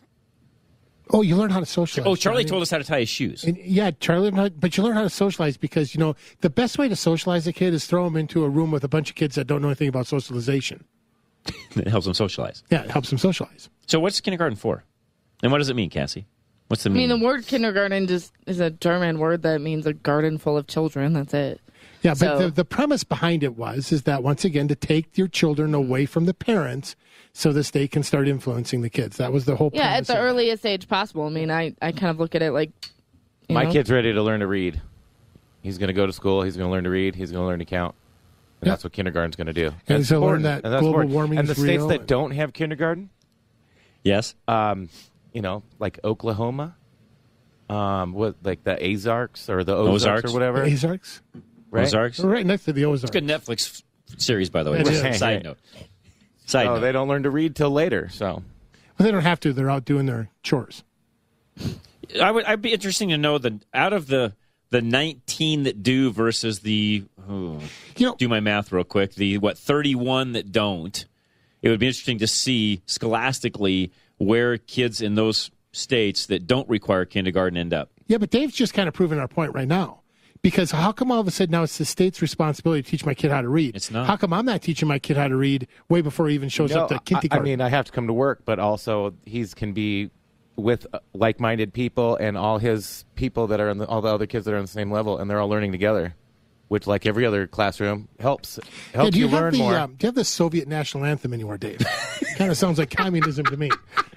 Oh, you learn how to socialize. Oh, Charlie Johnny. told us how to tie his shoes. And, yeah, Charlie, but you learn how to socialize because, you know, the best way to socialize a kid is throw them into a room with a bunch of kids that don't know anything about socialization. It helps them socialize. Yeah, it helps them socialize. So what's kindergarten for? And what does it mean, Cassie? What's the I mean, meaning? the word kindergarten just is a German word that means a garden full of children. That's it. Yeah, but So- the, the premise behind it was is that, once again, to take your children away from the parents so the state can start influencing the kids. That was the whole Yeah, at premise the of it. earliest age possible. I mean, I, I kind of look at it like, you My know, kid's ready to learn to read. He's going to go to school. He's going to learn to read. He's going to learn to count. And Yeah. that's what kindergarten's going to do. And That's he's gonna learn important. that And that's global important. warming And the is states real that and- don't have kindergarten, yes, um, you know, like Oklahoma, um, what like the Azarks or the Ozarks, Ozarks. or whatever. The Ozarks? Right? Ozarks. We're right next to the Ozarks. It's a good Netflix f- series, by the way. It Just is. Side Right. note. Side Oh, note. they don't learn to read till later. So Well, they don't have to. They're out doing their chores. I would. I'd be interesting to know that out of the the nineteen that do versus the oh, you know, do my math real quick. The what thirty-one that don't. It would be interesting to see scholastically where kids in those states that don't require kindergarten end up. Yeah, but Dave's just kind of proving our point right now. Because how come all of a sudden now it's the state's responsibility to teach my kid how to read? It's not. How come I'm not teaching my kid how to read way before he even shows No, up to I, kindergarten? I mean, I have to come to work, but also he's can be with uh, like-minded people and all his people that are in the, all the other kids that are on the same level, and they're all learning together, which, like every other classroom, helps helps yeah, do you, you have learn the, more. Um, do you have the Soviet national anthem anywhere, Dave? Kind of sounds like communism to me.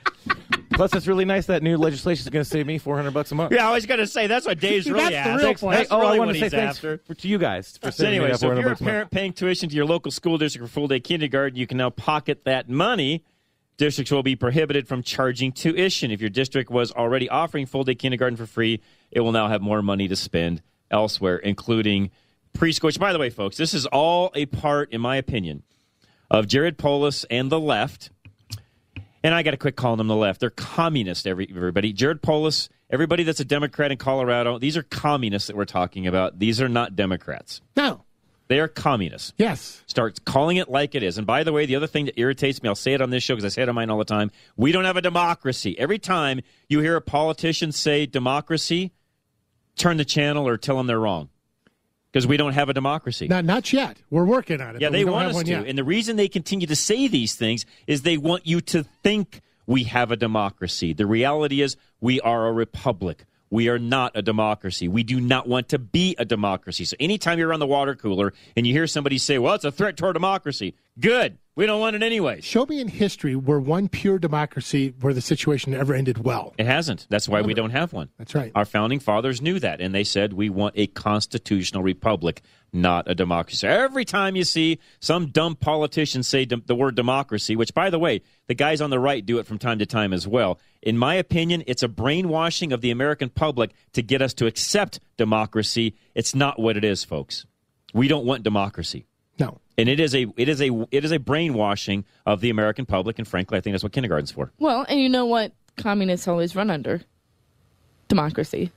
Plus, it's really nice that new legislation is going to save me four hundred bucks a month. Yeah, I was going to say that's what Dave's really That's the after. real point. That's Hey, oh, really I want what to say he's thanks after. for, to you guys for So saving anyway, me that so if four hundred you're a bucks a month. parent paying tuition to your local school district for full-day kindergarten, you can now pocket that money. Districts will be prohibited from charging tuition. If your district was already offering full-day kindergarten for free, it will now have more money to spend elsewhere, including preschool. Which, by the way, folks, this is all a part, in my opinion, of Jared Polis and the left. And I got to quit calling them the left. They're communist, every, everybody. Jared Polis, everybody that's a Democrat in Colorado, these are communists that we're talking about. These are not Democrats. No. They are communists. Yes. Start calling it like it is. And by the way, the other thing that irritates me, I'll say it on this show because I say it on mine all the time, we don't have a democracy. Every time you hear a politician say democracy, turn the channel or tell them they're wrong. Because we don't have a democracy. Not, not yet. We're working on it. Yeah, but they we don't want have us one to. yet. And the reason they continue to say these things is they want you to think we have a democracy. The reality is we are a republic. We are not a democracy. We do not want to be a democracy. So anytime you're around the water cooler and you hear somebody say, well, it's a threat to our democracy, good. We don't want it anyway. Show me in history where one pure democracy where the situation ever ended well. It hasn't. That's why we don't have one. That's right. Our founding fathers knew that, and they said we want a constitutional republic, not a democracy. Every time you see some dumb politician say de- the word democracy, which, by the way, the guys on the right do it from time to time as well, in my opinion, it's a brainwashing of the American public to get us to accept democracy. It's not what it is, folks. We don't want democracy. No. And it is a it is a it is a brainwashing of the American public, and frankly, I think that's what kindergarten's for. Well, and you know what communists always run under? Democracy.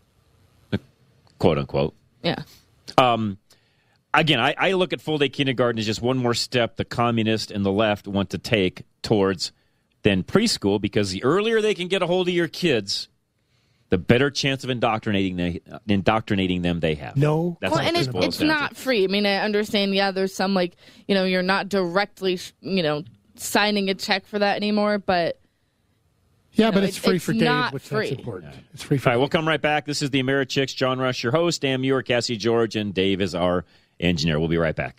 Quote unquote. Yeah. Um, again, I, I look at full-day kindergarten as just one more step the communists and the left want to take towards then preschool, because the earlier they can get a hold of your kids, the better chance of indoctrinating they, indoctrinating them they have. No. That's Well, what and this it, boils it's down to. not free. I mean, I understand, yeah, there's some, like, you know, you're not directly, you know, signing a check for that anymore, but... Yeah, you but know, it's free it's for Dave, not which free. that's important. It's free for All right, we'll come right back. This is the AmeriChicks. John Rush, your host. Dan Muir, Cassie George, and Dave is our engineer. We'll be right back.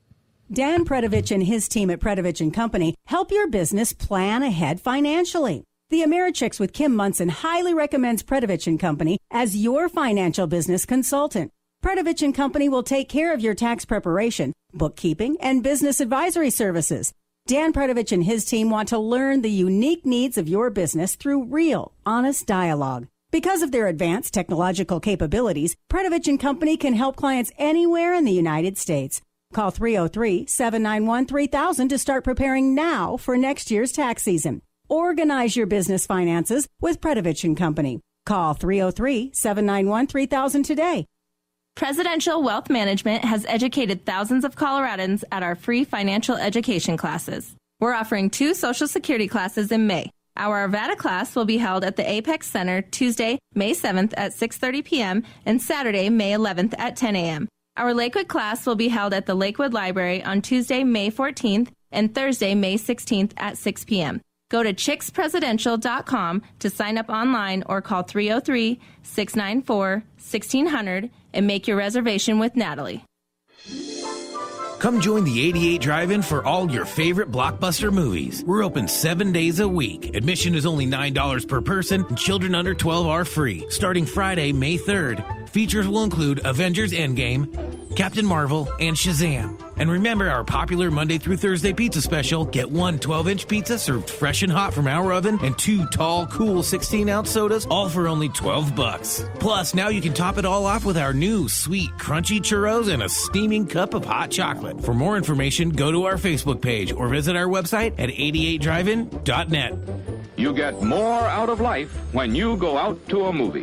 Dan Predovich and his team at Predovich and Company help your business plan ahead financially. The AmeriChicks with Kim Munson highly recommends Predovich and Company as your financial business consultant. Predovich and Company will take care of your tax preparation, bookkeeping, and business advisory services. Dan Predovich and his team want to learn the unique needs of your business through real, honest dialogue. Because of their advanced technological capabilities, Predovich and Company can help clients anywhere in the United States. Call three oh three, seven nine one, three thousand to start preparing now for next year's tax season. Organize your business finances with Predovich and Company. Call three oh three, seven nine one, three thousand today. Presidential Wealth Management has educated thousands of Coloradans at our free financial education classes. We're offering two Social Security classes in May. Our Arvada class will be held at the Apex Center Tuesday, May seventh at six thirty p.m. and Saturday, May eleventh at ten a.m. Our Lakewood class will be held at the Lakewood Library on Tuesday, May fourteenth and Thursday, May sixteenth at six p.m. Go to chicks presidential dot com to sign up online or call three oh three, six nine four, one six zero zero and make your reservation with Natalie. Come join the eighty-eight Drive-In for all your favorite blockbuster movies. We're open seven days a week. Admission is only nine dollars per person, and children under twelve are free. Starting Friday, May third. Features will include Avengers Endgame, Captain Marvel, and Shazam. And remember our popular Monday through Thursday pizza special. Get one twelve-inch pizza served fresh and hot from our oven and two tall, cool sixteen-ounce sodas, all for only twelve bucks. Plus, now you can top it all off with our new sweet, crunchy churros and a steaming cup of hot chocolate. For more information, go to our Facebook page or visit our website at eighty-eight drive in dot net. You get more out of life when you go out to a movie.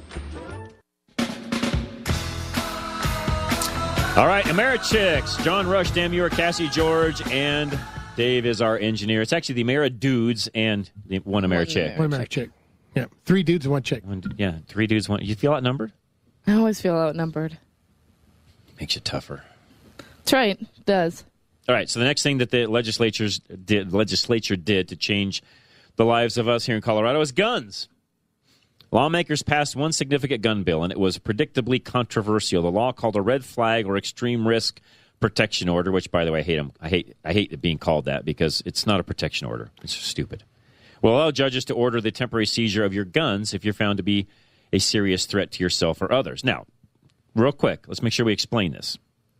All right, Americhicks. John Rush, Dan Muir, Cassie George, and Dave is our engineer. It's actually the Ameridudes and the one Americhick. One Americhick. Yeah, three dudes and one chick. One, yeah, three dudes, one. You feel outnumbered? I always feel outnumbered. Makes you tougher. That's right. It does. All right, so the next thing that the legislatures did, legislature did to change the lives of us here in Colorado is guns. Lawmakers passed one significant gun bill, and it was predictably controversial. The law called a red flag or extreme risk protection order, which, by the way, I hate them. I hate I hate it being called that because it's not a protection order. It's stupid. Will allow judges to order the temporary seizure of your guns if you're found to be a serious threat to yourself or others. Now, real quick, let's make sure we explain this.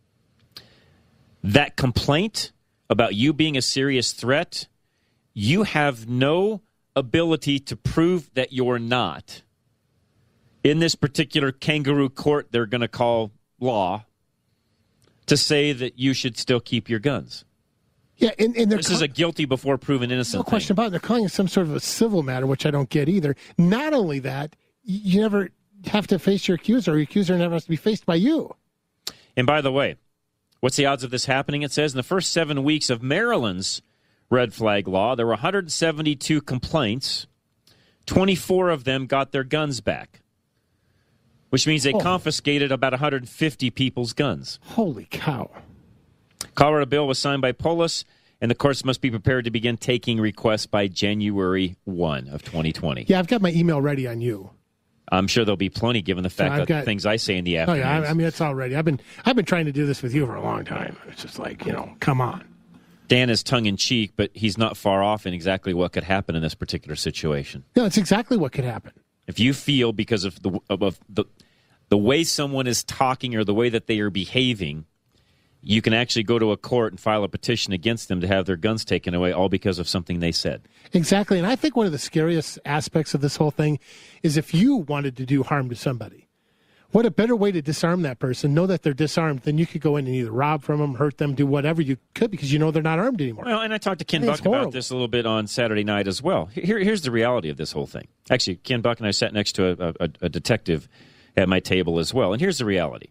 That complaint about you being a serious threat, you have no ability to prove that you're not. In this particular kangaroo court they're going to call law, to say that you should still keep your guns. Yeah, and, and this is a guilty before proven innocent. No question about it. They're calling it some sort of a civil matter, which I don't get either. Not only that, you never have to face your accuser. Your accuser never has to be faced by you. And by the way, what's the odds of this happening? It says in the first seven weeks of Maryland's red flag law, there were one hundred seventy-two complaints. twenty-four of them got their guns back, which means they oh. confiscated about one hundred fifty people's guns. Holy cow. Colorado bill was signed by Polis, and the courts must be prepared to begin taking requests by January first of twenty twenty. Yeah, I've got my email ready on you. I'm sure there'll be plenty, given the fact so that got, things I say in the afternoon. Oh yeah, I, I mean it's already. I've been I've been trying to do this with you for a long time. It's just like, you know, come on. Dan is tongue in cheek, but he's not far off in exactly what could happen in this particular situation. No, it's exactly what could happen. If you feel because of the of, of the the way someone is talking or the way that they are behaving, you can actually go to a court and file a petition against them to have their guns taken away, all because of something they said. Exactly. And I think one of the scariest aspects of this whole thing is if you wanted to do harm to somebody. What a better way to disarm that person, know that they're disarmed, then you could go in and either rob from them, hurt them, do whatever you could because you know they're not armed anymore. Well, and I talked to Ken I mean, Buck about this a little bit on Saturday night as well. Here, here's the reality of this whole thing. Actually, Ken Buck and I sat next to a, a, a detective at my table as well. And here's the reality.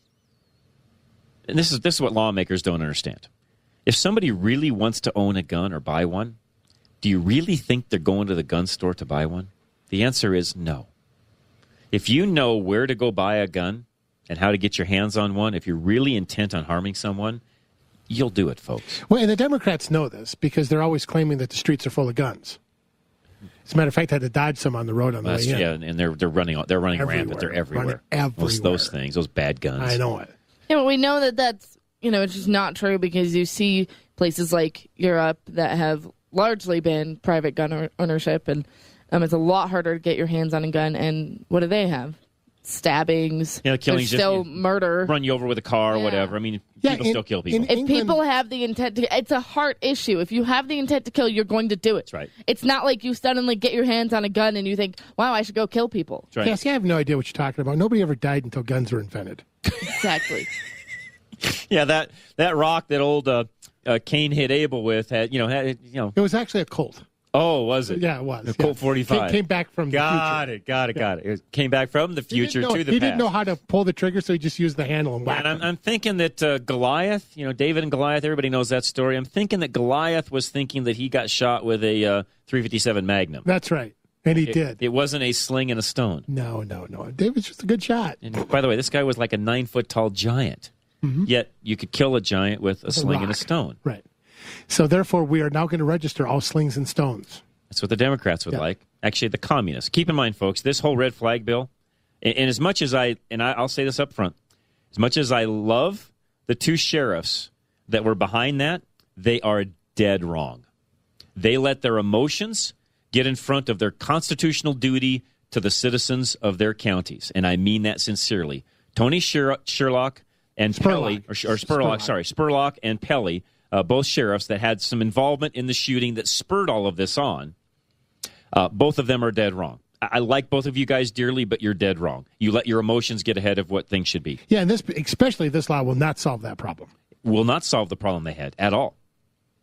And this is this is what lawmakers don't understand. If somebody really wants to own a gun or buy one, do you really think they're going to the gun store to buy one? The answer is no. If you know where to go buy a gun and how to get your hands on one, if you're really intent on harming someone, you'll do it, folks. Well, and the Democrats know this because they're always claiming that the streets are full of guns. As a matter of fact, I had to dodge some on the road on the That's, way in. Yeah, and they're they're running they're running everywhere. rampant. They're everywhere. Running everywhere. Those, those things, those bad guns. I know it. Yeah, but we know that that's, you know, it's just not true because you see places like Europe that have largely been private gun ownership, and um, it's a lot harder to get your hands on a gun. And what do they have? Stabbings. Yeah, killings. There's still just, murder. Run you over with a car or yeah. whatever. I mean, yeah, people in, still kill people. If England, people have the intent to, it's a heart issue. If you have the intent to kill, you're going to do it. That's right. It's not like you suddenly get your hands on a gun and you think, wow, I should go kill people. That's right. Yeah, see, I have no idea what you're talking about. Nobody ever died until guns were invented. Exactly. Yeah, that that rock that old uh, uh, Cain hit Abel with had, you know, had, you know. It was actually a Colt. Oh, was it? Yeah, it was. The yeah. Colt forty-five. Came, came back from the got future. it, got it, yeah. got it. It was, came back from the future know, to the he past. He didn't know how to pull the trigger, so he just used the handle and whacked And I'm, I'm thinking that uh, Goliath, you know, David and Goliath, everybody knows that story. I'm thinking that Goliath was thinking that he got shot with a uh, three fifty-seven Magnum. That's right. And he it, did. It wasn't a sling and a stone. No, no, no. David's just a good shot. And by the way, this guy was like a nine-foot-tall giant. Mm-hmm. Yet you could kill a giant with a with sling a and a stone. Right. So therefore, we are now going to register all slings and stones. That's what the Democrats would yeah. like. Actually, the communists. Keep in mind, folks, this whole red flag bill, and, and as much as I, and I, I'll say this up front, as much as I love the two sheriffs that were behind that, they are dead wrong. They let their emotions get in front of their constitutional duty to the citizens of their counties, and I mean that sincerely. Tony Sher- Sherlock and Spurlock. Pelly, or, or Spurlock, Spurlock. sorry, Spurlock and Pelly, uh, both sheriffs that had some involvement in the shooting that spurred all of this on, uh, both of them are dead wrong. I-, I like both of you guys dearly, but you're dead wrong. You let your emotions get ahead of what things should be. Yeah, and this, especially this law, will not solve that problem. Will not solve the problem they had at all.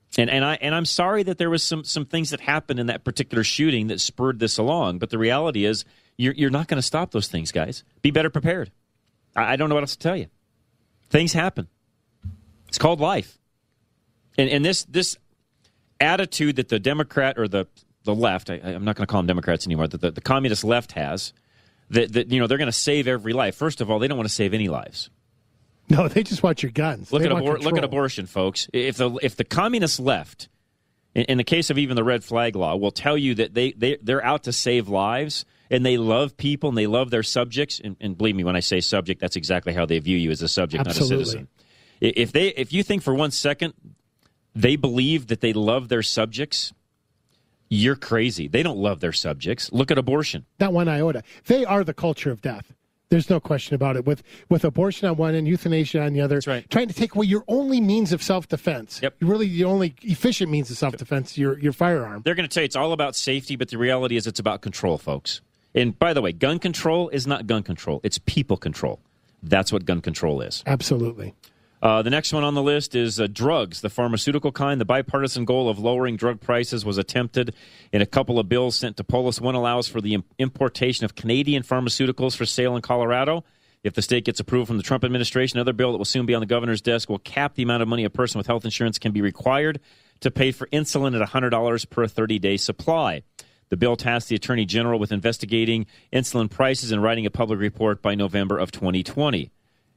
And and I and I'm sorry that there was some some things that happened in that particular shooting that spurred this along. But the reality is, you're you're not going to stop those things, guys. Be better prepared. I, I don't know what else to tell you. Things happen. It's called life. And and this this attitude that the Democrat or the the left, I, I'm not going to call them Democrats anymore, that the, the communist left has, that that you know they're going to save every life. First of all, they don't want to save any lives. No, they just want your guns. Look They at want abor- look at control. abortion, folks. If the if the communist left, in, in the case of even the red flag law, will tell you that they they they're out to save lives and they love people and they love their subjects. And, and believe me, when I say subject, that's exactly how they view you as a subject, Absolutely. not a citizen. If they if you think for one second they believe that they love their subjects, you're crazy. They don't love their subjects. Look at abortion. Not one iota. They are the culture of death. There's no question about it. With with abortion on one end, euthanasia on the other, right. trying to take away your only means of self-defense. Yep. Really, the only efficient means of self-defense, your your firearm. They're going to tell you it's all about safety, but the reality is it's about control, folks. And by the way, gun control is not gun control. It's people control. That's what gun control is. Absolutely. Uh, the next one on the list is uh, drugs, the pharmaceutical kind. The bipartisan goal of lowering drug prices was attempted in a couple of bills sent to Polis. One allows for the im- importation of Canadian pharmaceuticals for sale in Colorado. If the state gets approval from the Trump administration, another bill that will soon be on the governor's desk will cap the amount of money a person with health insurance can be required to pay for insulin at one hundred dollars per thirty-day supply. The bill tasked the Attorney General with investigating insulin prices and writing a public report by November of twenty twenty.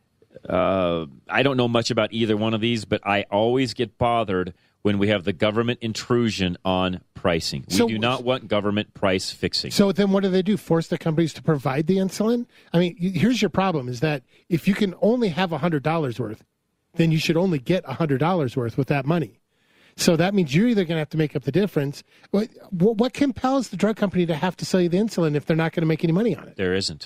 Uh, I don't know much about either one of these, but I always get bothered when we have the government intrusion on pricing. We So- do not want government price fixing. So then what do they do? Force the companies to provide the insulin? I mean, y- here's your problem is that if you can only have one hundred dollars worth, then you should only get one hundred dollars worth with that money. So that means you're either going to have to make up the difference. What, what what compels the drug company to have to sell you the insulin if they're not going to make any money on it? There isn't.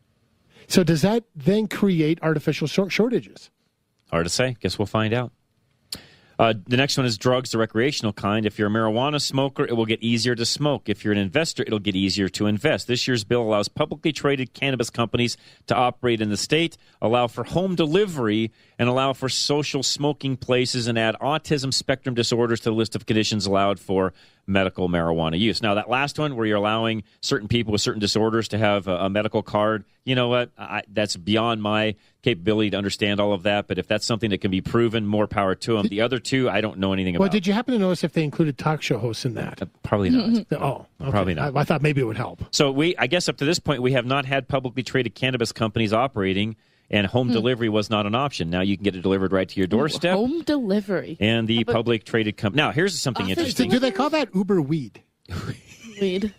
So does that then create artificial short- shortages? Hard to say. Guess we'll find out. Uh, the next one is drugs, the recreational kind. If you're a marijuana smoker, it will get easier to smoke. If you're an investor, it'll get easier to invest. This year's bill allows publicly traded cannabis companies to operate in the state, allow for home delivery, and allow for social smoking places, and add autism spectrum disorders to the list of conditions allowed for medical marijuana use. Now, that last one, where you're allowing certain people with certain disorders to have a, a medical card, you know what? I, that's beyond my capability to understand all of that. But if that's something that can be proven, more power to them. The other two, I don't know anything Well, about. did you happen to notice if they included talk show hosts in that? Probably not. Oh, okay. Probably not. I, I thought maybe it would help. So we, I guess up to this point, we have not had publicly traded cannabis companies operating, and home Hmm. delivery was not an option. Now you can get it delivered right to your doorstep. Home delivery. And the public traded company. Now, here's something Office interesting. Do they call that Uber weed? Weed.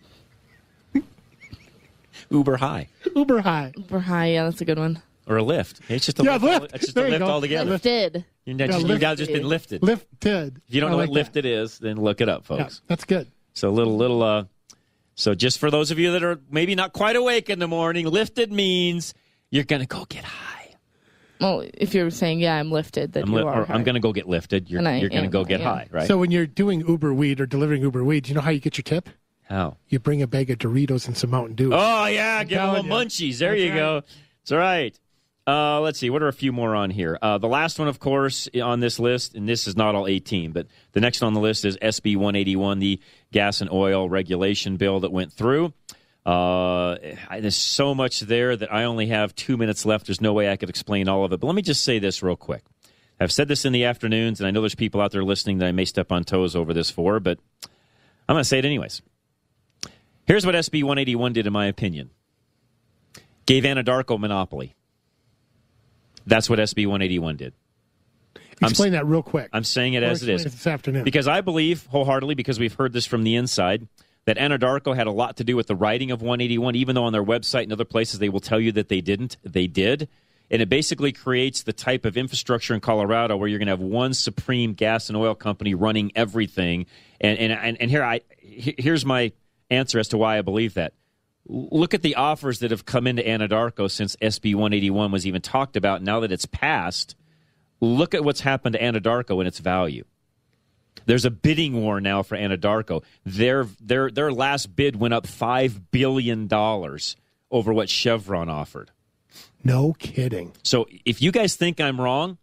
Uber High. Uber high. Uber high. Yeah, that's a good one. Or a lift. It's just a Yeah, lift. lift. all- It's just There a you lift go. altogether. Lifted. You've Yeah, just, lift. you've just been lifted. Lifted. If you don't I know like what that. lifted is, then look it up, Yeah, folks. that's good. So little, little, uh, so just for those of you that are maybe not quite awake in the morning, lifted means you're going to go get high. Well, if you're saying, yeah, I'm lifted, then I'm, you li- are or I'm high. going to go get lifted. You're, And I you're going to am, go I get am. high, right? So when you're doing Uber weed or delivering Uber weed, do you know how you get your tip? How? You bring a bag of Doritos and some Mountain Dew. Oh, yeah, I'm give them telling little you. munchies. There That's you right. go. That's right. Uh, let's see. What are a few more on here? Uh, the last one, of course, on this list, and this is not all eighteen, but the next on the list is S B one eighty-one, the gas and oil regulation bill that went through. Uh, I- there's so much there that I only have two minutes left. There's no way I could explain all of it. But let me just say this real quick. I've said this in the afternoons, and I know there's people out there listening that I may step on toes over this for, but I'm going to say it anyways. Here's what S B one eighty-one did, in my opinion. Gave Anadarko monopoly. That's what S B one eighty-one did. Explain that real quick. I'm saying it Or as it explain is. it this afternoon. Because I believe wholeheartedly, because we've heard this from the inside, that Anadarko had a lot to do with the writing of one eighty-one, even though on their website and other places they will tell you that they didn't. They did. And it basically creates the type of infrastructure in Colorado where you're going to have one supreme gas and oil company running everything. And and and, and here I here's my answer as to why I believe that. Look at the offers that have come into Anadarko since S B one eighty-one was even talked about. Now that it's passed, look at what's happened to Anadarko and its value. There's a bidding war now for Anadarko. Their their their last bid went up five billion dollars over what Chevron offered. No kidding. So if you guys think I'm wrong,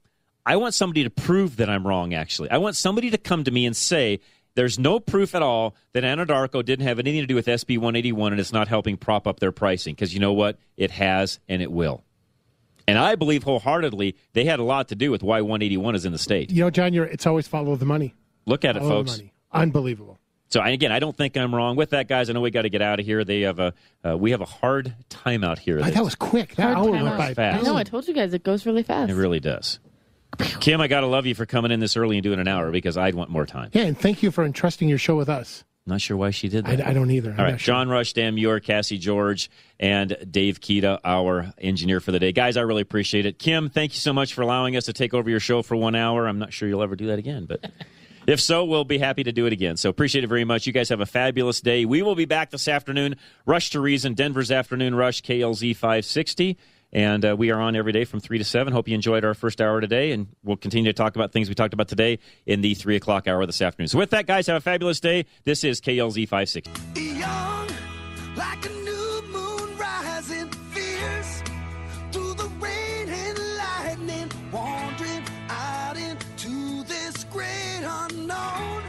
I want somebody to prove that I'm wrong, actually. I want somebody to come to me and say, there's no proof at all that Anadarko didn't have anything to do with S B one eighty-one and it's not helping prop up their pricing. Because you know what? It has and it will. And I believe wholeheartedly they had a lot to do with why one eighty-one is in the state. You know, John, you're, it's always follow the money. Look at it, follow folks. The money. Unbelievable. So, again, I don't think I'm wrong. With that, guys, I know we got to get out of here. They have a uh, we have a hard time out here. Oh, that was quick. That Hard hour time went out. by Fast. I know, I told you guys, it goes really fast. It really does. Kim, I got to love you for coming in this early and doing an hour because I'd want more time. Yeah, and thank you for entrusting your show with us. Not sure why she did that. I, I don't either. All I'm right, not sure. John Rush, Dan Muir, Cassie George, and Dave Kita, our engineer for the day. Guys, I really appreciate it. Kim, thank you so much for allowing us to take over your show for one hour. I'm not sure you'll ever do that again, but if so, we'll be happy to do it again. So appreciate it very much. You guys have a fabulous day. We will be back this afternoon. Rush to Reason, Denver's Afternoon Rush, K L Z five sixty. And uh, we are on every day from three to seven. Hope you enjoyed our first hour today, and we'll continue to talk about things we talked about today in the three o'clock hour this afternoon. So with that, guys, have a fabulous day. This is K L Z five sixty. Young, like a new moon rising, fierce through the rain and lightning, wandering out into this great unknown.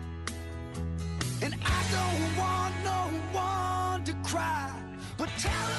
And I don't want no one to cry, but tell